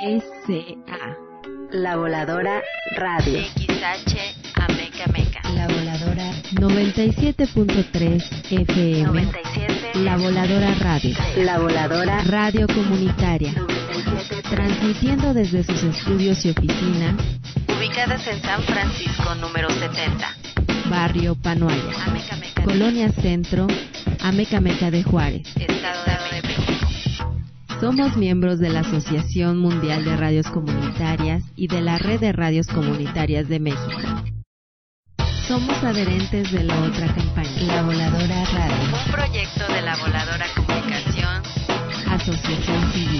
La Voladora Radio. XH Ameca Meca. La Voladora 97.3 FM. 97. La Voladora Radio. La Voladora Radio Comunitaria. Transmitiendo desde sus estudios y oficinas. Ubicadas en San Francisco, número 70. Barrio Panoaya. Ameca Meca. Colonia Centro, Ameca Meca de Juárez. Estado de México. Somos miembros de la Asociación Mundial de Radios Comunitarias y de la Red de Radios Comunitarias de México. Somos adherentes de la otra campaña, La Voladora Radio. Un proyecto de La Voladora Comunicación. Asociación Civil.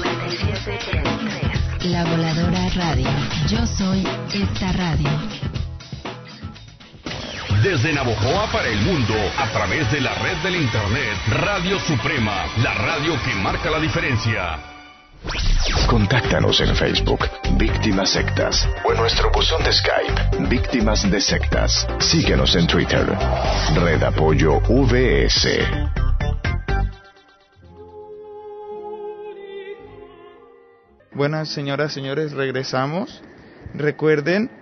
97.3. La Voladora Radio. Yo soy esta radio. Desde Navojoa para el mundo, a través de la red del internet, Radio Suprema, la radio que marca la diferencia. Contáctanos en Facebook, Víctimas Sectas, o en nuestro buzón de Skype, Víctimas de Sectas. Síguenos en Twitter, Red Apoyo VS. Buenas señoras, señores, regresamos. Recuerden,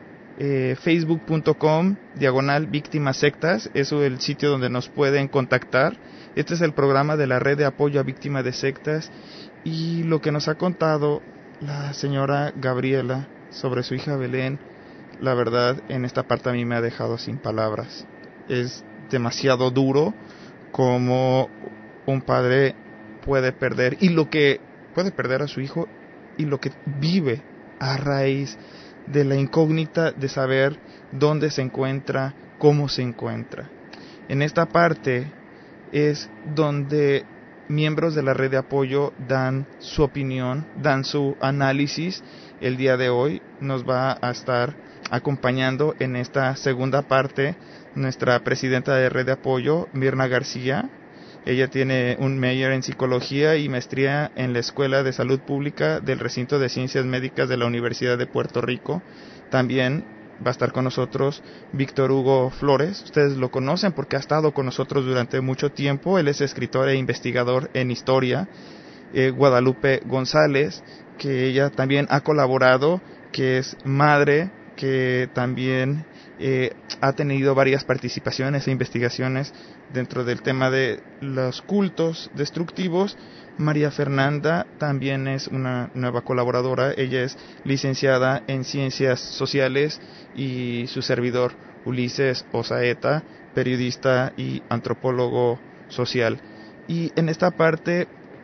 facebook.com/víctimas sectas, eso es el sitio donde nos pueden contactar. Este es el programa de la Red de Apoyo a Víctimas de Sectas, y lo que nos ha contado la señora Gabriela sobre su hija Belén, la verdad, en esta parte a mí me ha dejado sin palabras. Es demasiado duro como un padre puede perder, y lo que puede perder a su hijo, y lo que vive a raíz de la incógnita de saber dónde se encuentra, cómo se encuentra. En esta parte es donde miembros de la red de apoyo dan su opinión, dan su análisis. El día de hoy nos va a estar acompañando en esta segunda parte nuestra presidenta de red de apoyo, Mirna García. Ella tiene un máster en psicología y maestría en la Escuela de Salud Pública del Recinto de Ciencias Médicas de la Universidad de Puerto Rico. También va a estar con nosotros Víctor Hugo Flores. Ustedes lo conocen porque ha estado con nosotros durante mucho tiempo. Él es escritor e investigador en historia. Guadalupe González, que ella también ha colaborado, que es madre, que también ha tenido varias participaciones e investigaciones dentro del tema de los cultos destructivos. María Fernanda también es una nueva colaboradora. Ella es licenciada en Ciencias Sociales, y su servidor Ulises Osaeta, periodista y antropólogo social. Y en esta parte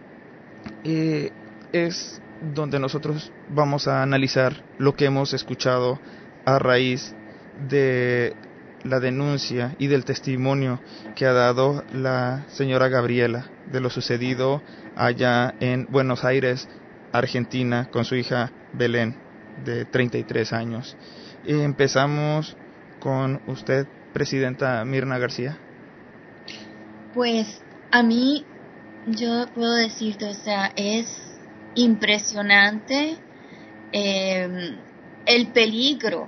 es donde nosotros vamos a analizar lo que hemos escuchado a raíz de la denuncia y del testimonio que ha dado la señora Gabriela de lo sucedido allá en Buenos Aires, Argentina, con su hija Belén, de 33 años. Empezamos con usted, presidenta Mirna García. Pues a mí, yo puedo decirte, o sea, es impresionante el peligro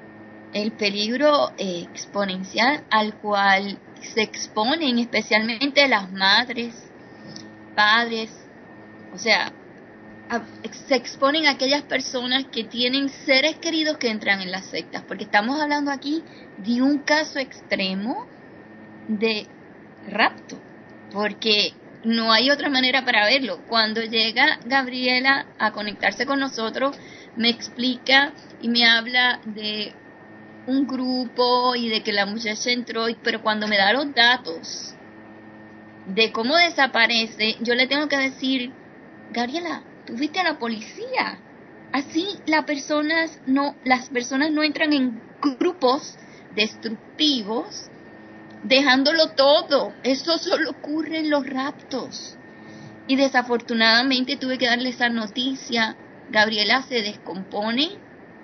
exponencial al cual se exponen especialmente las madres, padres, o sea, se exponen a aquellas personas que tienen seres queridos que entran en las sectas, porque estamos hablando aquí de un caso extremo de rapto, porque no hay otra manera para verlo. Cuando llega Gabriela a conectarse con nosotros, me explica y me habla de un grupo y de que la muchacha entró, pero cuando me da los datos de cómo desaparece, yo le tengo que decir: Gabriela, tú fuiste a la policía. Así las personas no entran en grupos destructivos dejándolo todo. Eso solo ocurre en los raptos. Y desafortunadamente tuve que darle esa noticia. Gabriela se descompone,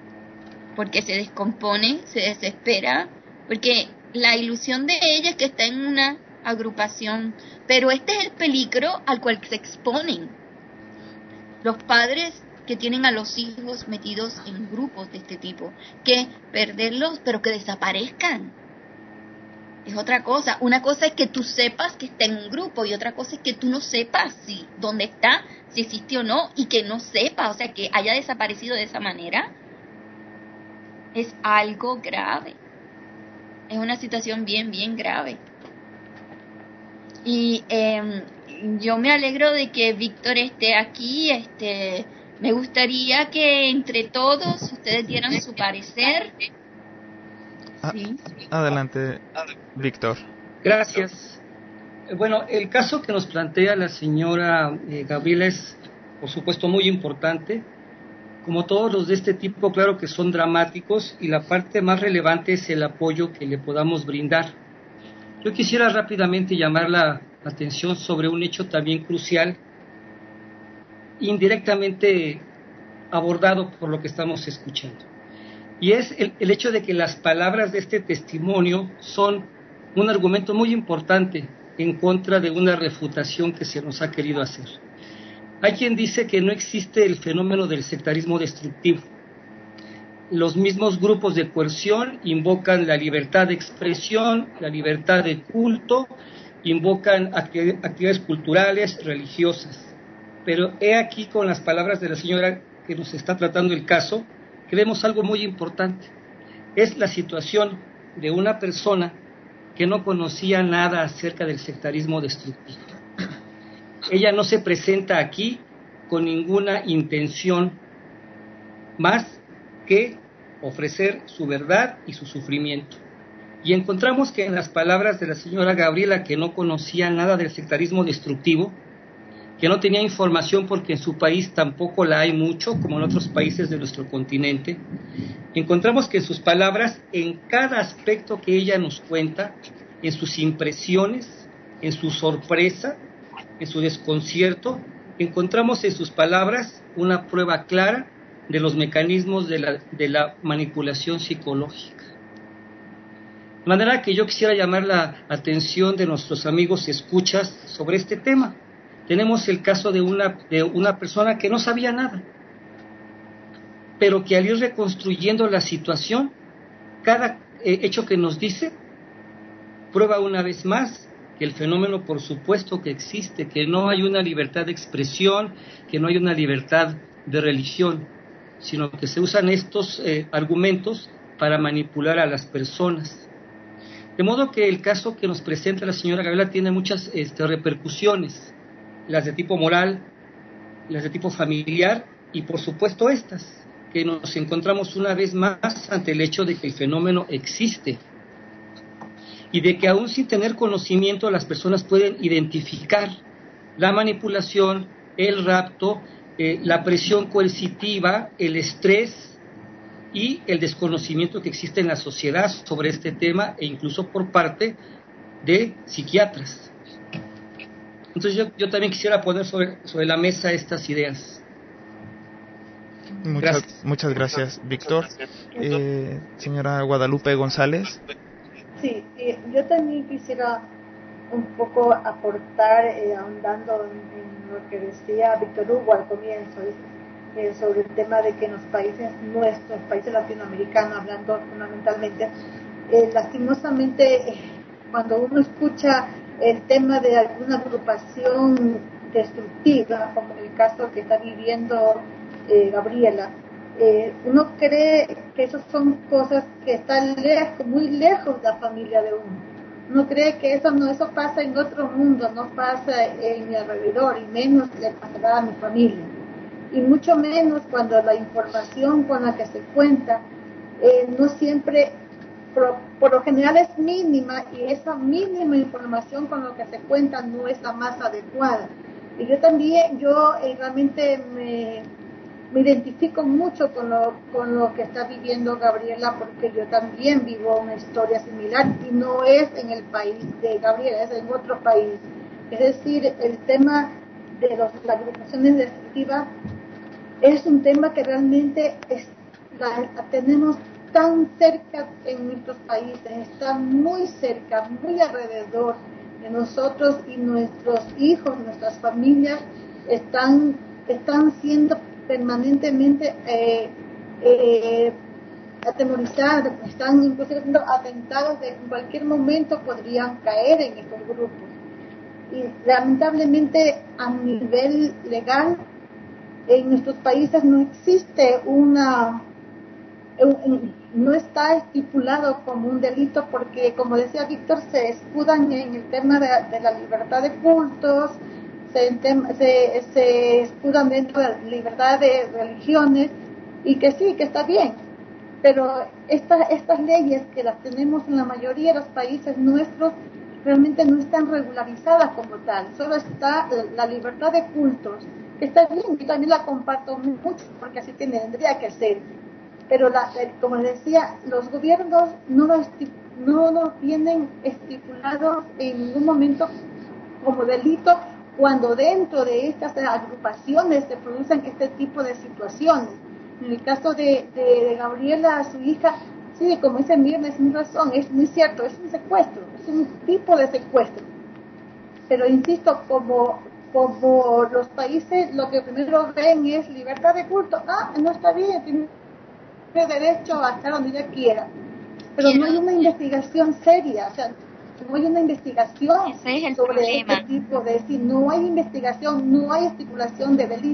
se desespera, porque la ilusión de ella es que está en una agrupación, pero este es el peligro al cual se exponen los padres que tienen a los hijos metidos en grupos de este tipo, que perderlos, pero que desaparezcan, es otra cosa. Una cosa es que tú sepas que está en un grupo, y otra cosa es que tú no sepas si dónde está, si existe o no, y que no sepa, o sea, que haya desaparecido de esa manera. Es algo grave. Es una situación bien, bien grave. Y yo me alegro de que Víctor esté aquí. Me gustaría que entre todos ustedes dieran su parecer. Sí. Adelante, Víctor. Gracias. Bueno, el caso que nos plantea la señora Gabriela es, por supuesto, muy importante. Como todos los de este tipo, claro que son dramáticos, y la parte más relevante es el apoyo que le podamos brindar. Yo quisiera rápidamente llamar la atención sobre un hecho también crucial, indirectamente abordado por lo que estamos escuchando. Y es el hecho de que las palabras de este testimonio son un argumento muy importante en contra de una refutación que se nos ha querido hacer. Hay quien dice que no existe el fenómeno del sectarismo destructivo. Los mismos grupos de coerción invocan la libertad de expresión, la libertad de culto, invocan actividades culturales, religiosas. Pero he aquí, con las palabras de la señora que nos está tratando el caso, que vemos algo muy importante. Es la situación de una persona que no conocía nada acerca del sectarismo destructivo. Ella no se presenta aquí con ninguna intención más que ofrecer su verdad y su sufrimiento. Y encontramos que en las palabras de la señora Gabriela, que no conocía nada del sectarismo destructivo, que no tenía información porque en su país tampoco la hay mucho, como en otros países de nuestro continente, encontramos que en sus palabras, en cada aspecto que ella nos cuenta, en sus impresiones, en su sorpresa, en su desconcierto, encontramos en sus palabras una prueba clara de los mecanismos de la manipulación psicológica. De manera que yo quisiera llamar la atención de nuestros amigos escuchas sobre este tema. Tenemos el caso de una persona que no sabía nada, pero que al ir reconstruyendo la situación, cada hecho que nos dice, prueba una vez más que el fenómeno, por supuesto que existe, que no hay una libertad de expresión, que no hay una libertad de religión, sino que se usan estos argumentos para manipular a las personas. De modo que el caso que nos presenta la señora Gabriela tiene muchas repercusiones, las de tipo moral, las de tipo familiar y por supuesto estas, que nos encontramos una vez más ante el hecho de que el fenómeno existe y de que aún sin tener conocimiento las personas pueden identificar la manipulación, el rapto, la presión coercitiva, el estrés y el desconocimiento que existe en la sociedad sobre este tema e incluso por parte de psiquiatras. Entonces yo también quisiera poner sobre la mesa estas ideas. Muchas gracias, Víctor. Señora Guadalupe González. Sí, yo también quisiera un poco aportar, ahondando en lo que decía Víctor Hugo al comienzo, sobre el tema de que en los países, nuestros países latinoamericanos, hablando fundamentalmente, lastimosamente, cuando uno escucha el tema de alguna agrupación destructiva, como el caso que está viviendo Gabriela, uno cree que esas son cosas que están lejos, muy lejos de la familia de uno. Uno cree que eso pasa en otro mundo, no pasa en mi alrededor, y menos le pasará a mi familia. Y mucho menos cuando la información con la que se cuenta no siempre, por lo general es mínima, y esa mínima información con lo que se cuenta no es la más adecuada. Y yo realmente me identifico mucho con lo que está viviendo Gabriela, porque yo también vivo una historia similar, y no es en el país de Gabriela, es en otro país. Es decir, el tema de las agrupaciones destructivas es un tema que realmente la tenemos tan cerca en nuestros países, está muy cerca, muy alrededor de nosotros, y nuestros hijos, nuestras familias están siendo permanentemente atemorizadas, están inclusive siendo atentados, de en cualquier momento podrían caer en estos grupos. Y lamentablemente a nivel legal en nuestros países no existe no está estipulado como un delito, porque, como decía Víctor, se escudan en el tema de la libertad de cultos, se escudan dentro de la libertad de religiones, y que sí, que está bien, pero estas leyes que las tenemos en la mayoría de los países nuestros realmente no están regularizadas como tal. Solo está la libertad de cultos, que está bien, yo también la comparto mucho, porque así tendría que ser, pero como decía, los gobiernos no lo tienen estipulados en ningún momento como delito, cuando dentro de estas agrupaciones se producen este tipo de situaciones. En el caso de Gabriela, su hija, sí, como dice Mirna, es muy razón, es muy cierto, es un secuestro, es un tipo de secuestro. Pero insisto, como los países lo que primero ven es libertad de culto, no está bien, tiene derecho a estar donde ella quiera, pero no hay una investigación seria, o sea, no hay una investigación sobre este tipo de decir, no hay investigación, no hay estipulación de delitos.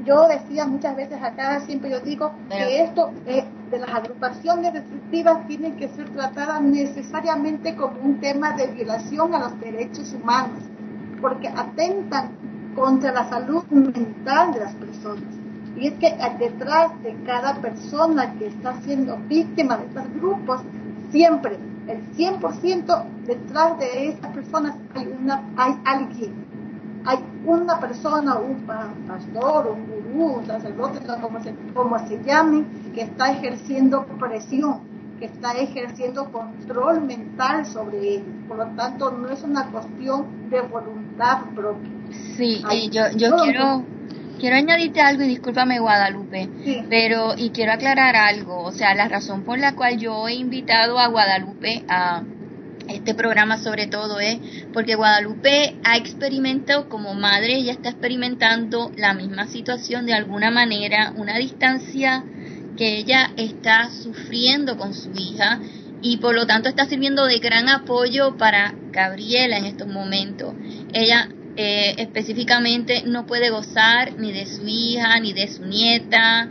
yo decía muchas veces acá, siempre yo digo que esto de las agrupaciones destructivas tienen que ser tratadas necesariamente como un tema de violación a los derechos humanos, porque atentan contra la salud mental de las personas. Y es que detrás de cada persona que está siendo víctima de estos grupos, siempre, el 100% detrás de estas personas hay alguien. Hay una persona, un pastor, un gurú, un sacerdote, como se llame, que está ejerciendo presión, que está ejerciendo control mental sobre ellos. Por lo tanto, no es una cuestión de voluntad propia. Sí, yo quiero añadirte algo, y discúlpame, Guadalupe, sí. Y quiero aclarar algo. O sea, la razón por la cual yo he invitado a Guadalupe a este programa sobre todo es porque Guadalupe ha experimentado como madre, ella está experimentando la misma situación de alguna manera, una distancia que ella está sufriendo con su hija, y por lo tanto está sirviendo de gran apoyo para Gabriela en estos momentos. Ella específicamente no puede gozar ni de su hija ni de su nieta,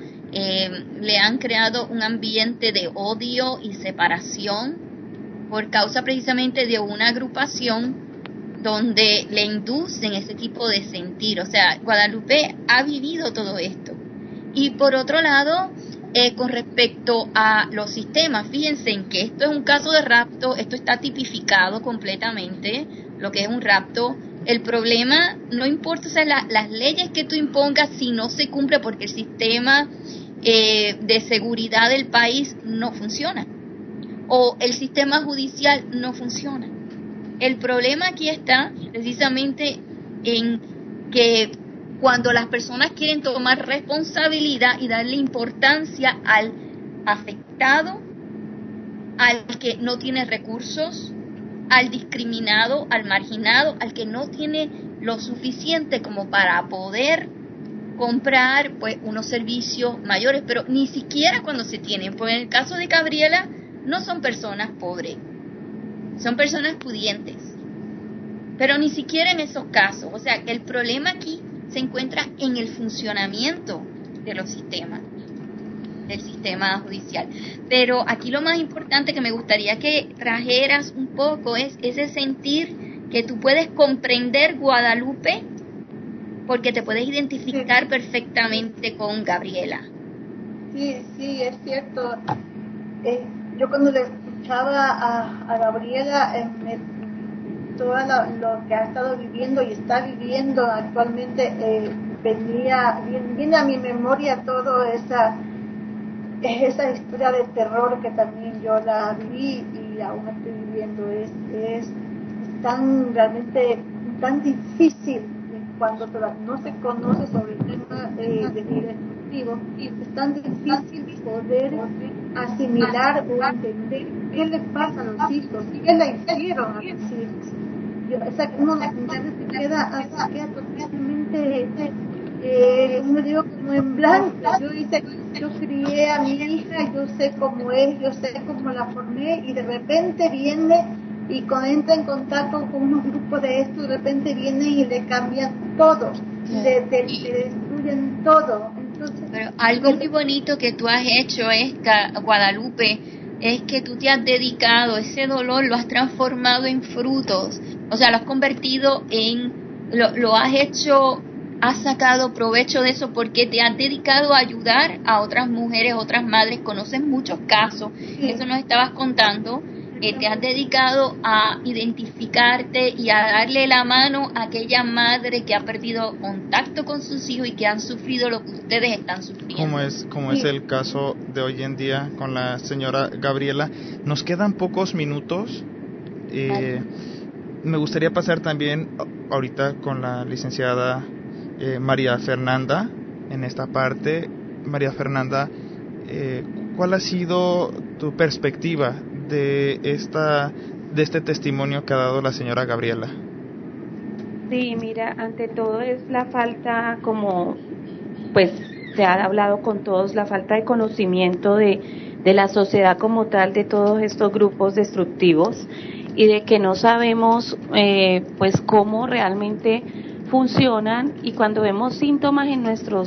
le han creado un ambiente de odio y separación por causa precisamente de una agrupación donde le inducen ese tipo de sentir. O sea, Guadalupe ha vivido todo esto. Y por otro lado, con respecto a los sistemas, fíjense en que esto es un caso de rapto, esto está tipificado completamente, lo que es un rapto. El problema, no importa, o sea, las leyes que tú impongas, si no se cumple porque el sistema de seguridad del país no funciona, o el sistema judicial no funciona. El problema aquí está precisamente en que cuando las personas quieren tomar responsabilidad y darle importancia al afectado, al que no tiene recursos, al discriminado, al marginado, al que no tiene lo suficiente como para poder comprar pues unos servicios mayores, pero ni siquiera cuando se tienen. Pues en el caso de Gabriela no son personas pobres, son personas pudientes, pero ni siquiera en esos casos. O sea, el problema aquí se encuentra en el funcionamiento de los sistemas, del sistema judicial. Pero aquí lo más importante que me gustaría que trajeras un poco es ese sentir que tú puedes comprender, Guadalupe, porque te puedes identificar perfectamente con Gabriela. Sí, es cierto. Yo cuando le escuchaba a Gabriela, todo lo que ha estado viviendo y está viviendo actualmente, viene a mi memoria toda esa historia de terror que también yo la viví y aún estoy viviendo. Es realmente tan difícil cuando no se conoce sobre el tema de destructivo, y es tan difícil poder asimilar o entender qué le pasa a los hijos, qué le hicieron a los hijos. O sea, uno se queda totalmente, como digo, como en blanco. Yo crié a mi hija, yo sé cómo es, yo sé cómo la formé, y de repente viene y cuando entra en contacto con unos grupos de esto, de repente vienen y le cambian todo, le destruyen todo. Entonces, pero algo muy bonito que tú has hecho, Guadalupe, es que tú te has dedicado, ese dolor lo has transformado en frutos. O sea, lo has convertido lo has hecho, has sacado provecho de eso porque te has dedicado a ayudar a otras mujeres, otras madres. Conoces muchos casos, eso nos estabas contando. Te has dedicado a identificarte y a darle la mano a aquella madre que ha perdido contacto con sus hijos y que han sufrido lo que ustedes están sufriendo. Como es el caso de hoy en día con la señora Gabriela. Nos quedan pocos minutos. Me gustaría pasar también ahorita con la licenciada María Fernanda en esta parte. María Fernanda, ¿cuál ha sido tu perspectiva de este testimonio que ha dado la señora Gabriela? Sí, mira, ante todo es la falta, como pues se ha hablado con todos, la falta de conocimiento de la sociedad como tal, de todos estos grupos destructivos, y de que no sabemos pues cómo realmente funcionan, y cuando vemos síntomas en nuestros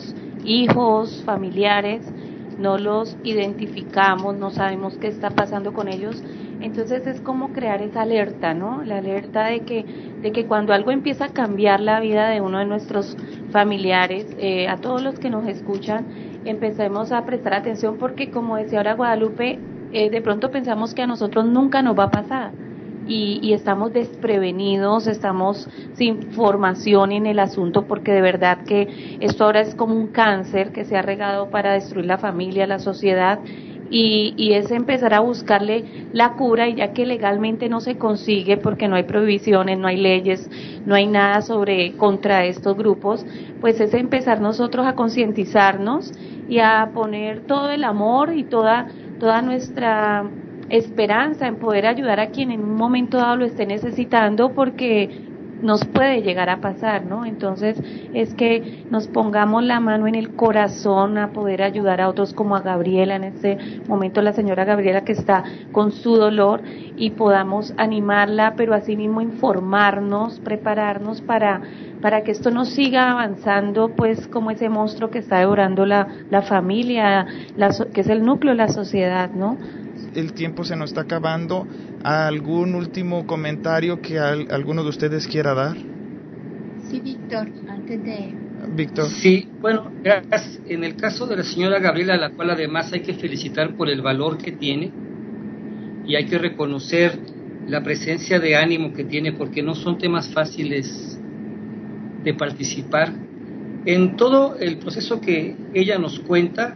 hijos, familiares, no los identificamos, no sabemos qué está pasando con ellos. Entonces es como crear esa alerta, ¿no? La alerta de que cuando algo empieza a cambiar la vida de uno de nuestros familiares, a todos los que nos escuchan, empecemos a prestar atención, porque como decía ahora Guadalupe, de pronto pensamos que a nosotros nunca nos va a pasar y estamos desprevenidos, estamos sin formación en el asunto, porque de verdad que esto ahora es como un cáncer que se ha regado para destruir la familia, la sociedad. Y es empezar a buscarle la cura, y ya que legalmente no se consigue porque no hay prohibiciones, no hay leyes, no hay nada contra estos grupos, pues es empezar nosotros a concientizarnos y a poner todo el amor y toda nuestra esperanza en poder ayudar a quien en un momento dado lo esté necesitando, porque nos puede llegar a pasar, ¿no? Entonces es que nos pongamos la mano en el corazón a poder ayudar a otros, como a Gabriela en este momento, la señora Gabriela, que está con su dolor, y podamos animarla, pero asimismo informarnos, prepararnos para que esto no siga avanzando, pues como ese monstruo que está devorando la familia, que es el núcleo de la sociedad, ¿no? El tiempo se nos está acabando. ¿Algún último comentario que alguno de ustedes quiera dar? Sí, Víctor, antes de... Víctor. Sí, bueno, gracias. En el caso de la señora Gabriela, a la cual además hay que felicitar por el valor que tiene, y hay que reconocer la presencia de ánimo que tiene, porque no son temas fáciles de participar. En todo el proceso que ella nos cuenta,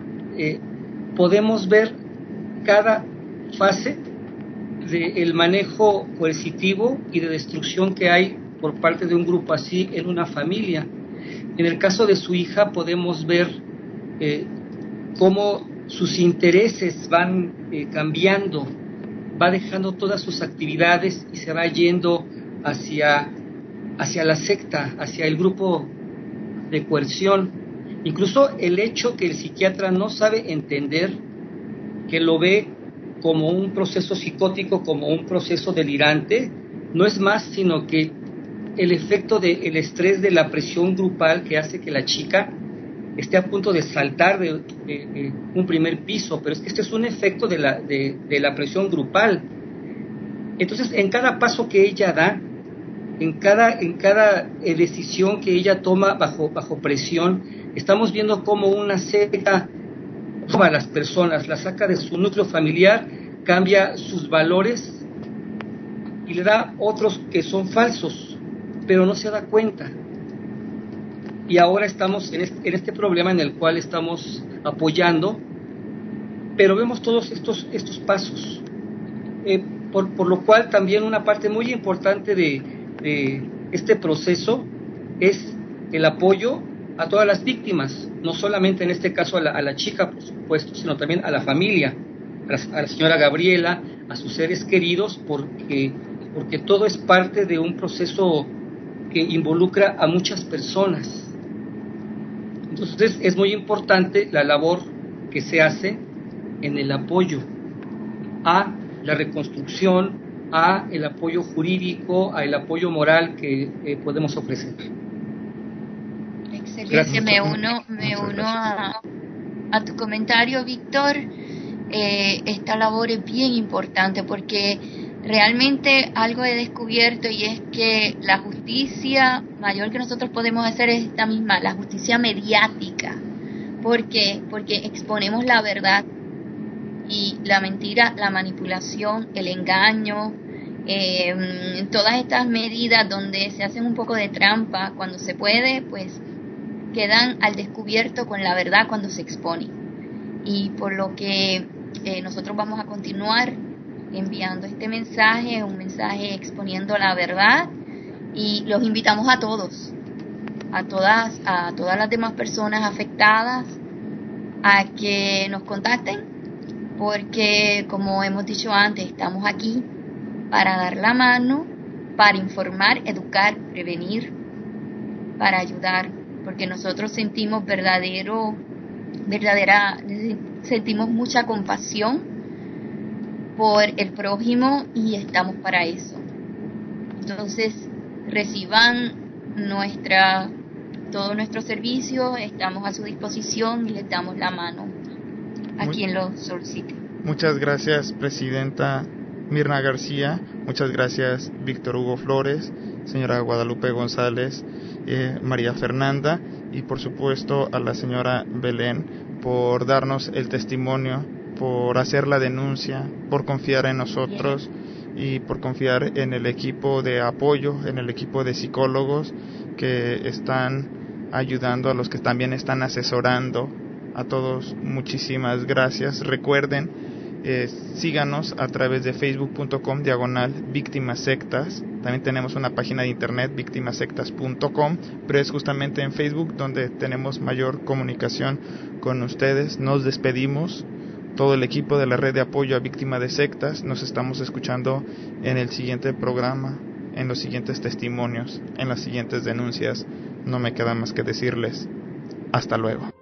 podemos ver cada fase del manejo coercitivo y de destrucción que hay por parte de un grupo así en una familia. En el caso de su hija podemos ver cómo sus intereses van cambiando, va dejando todas sus actividades y se va yendo hacia la secta, hacia el grupo de coerción. Incluso el hecho que el psiquiatra no sabe entender, que lo ve como un proceso psicótico, como un proceso delirante, no es más sino que el efecto del estrés de la presión grupal, que hace que la chica esté a punto de saltar de un primer piso. Pero es que este es un efecto de la presión grupal. Entonces, en cada paso que ella da, en cada decisión que ella toma bajo presión, estamos viendo cómo una secta toma a las personas, las saca de su núcleo familiar, cambia sus valores y le da otros que son falsos, pero no se da cuenta. Y ahora estamos en este problema en el cual estamos apoyando, pero vemos todos estos pasos, por lo cual también una parte muy importante de este proceso es el apoyo a todas las víctimas, no solamente en este caso a la chica, por supuesto, sino también a la familia, a la señora Gabriela, a sus seres queridos, porque todo es parte de un proceso que involucra a muchas personas. Entonces es muy importante la labor que se hace en el apoyo a la reconstrucción, a el apoyo jurídico, a el apoyo moral que podemos ofrecer. Excelente, me uno a tu comentario, Víctor. Esta labor es bien importante, porque realmente algo he descubierto, y es que la justicia mayor que nosotros podemos hacer es esta misma, la justicia mediática. ¿Por qué? Porque exponemos la verdad, y la mentira, la manipulación, el engaño, todas estas medidas donde se hacen un poco de trampa cuando se puede, pues quedan al descubierto con la verdad cuando se expone. Y por lo que nosotros vamos a continuar enviando este mensaje, un mensaje exponiendo la verdad, y los invitamos a todos, a todas las demás personas afectadas, a que nos contacten, porque como hemos dicho antes, estamos aquí para dar la mano, para informar, educar, prevenir, para ayudar, porque nosotros sentimos sentimos mucha compasión por el prójimo, y estamos para eso. Entonces, reciban nuestra todo nuestro servicio, estamos a su disposición y les damos la mano a quien lo solicite. Muchas gracias, Presidenta Mirna García. Muchas gracias, Víctor Hugo Flores, señora Guadalupe González, María Fernanda, y por supuesto a la señora Belén por darnos el testimonio, por hacer la denuncia, por confiar en nosotros y por confiar en el equipo de apoyo, en el equipo de psicólogos que están ayudando, a los que también están asesorando. A todos muchísimas gracias. Recuerden, síganos a través de facebook.com/víctimas sectas. También tenemos una página de internet, victimasectas.com, pero es justamente en Facebook donde tenemos mayor comunicación con ustedes. Nos despedimos, todo el equipo de la red de apoyo a víctimas de sectas. Nos estamos escuchando en el siguiente programa, en los siguientes testimonios, en las siguientes denuncias. No me queda más que decirles hasta luego.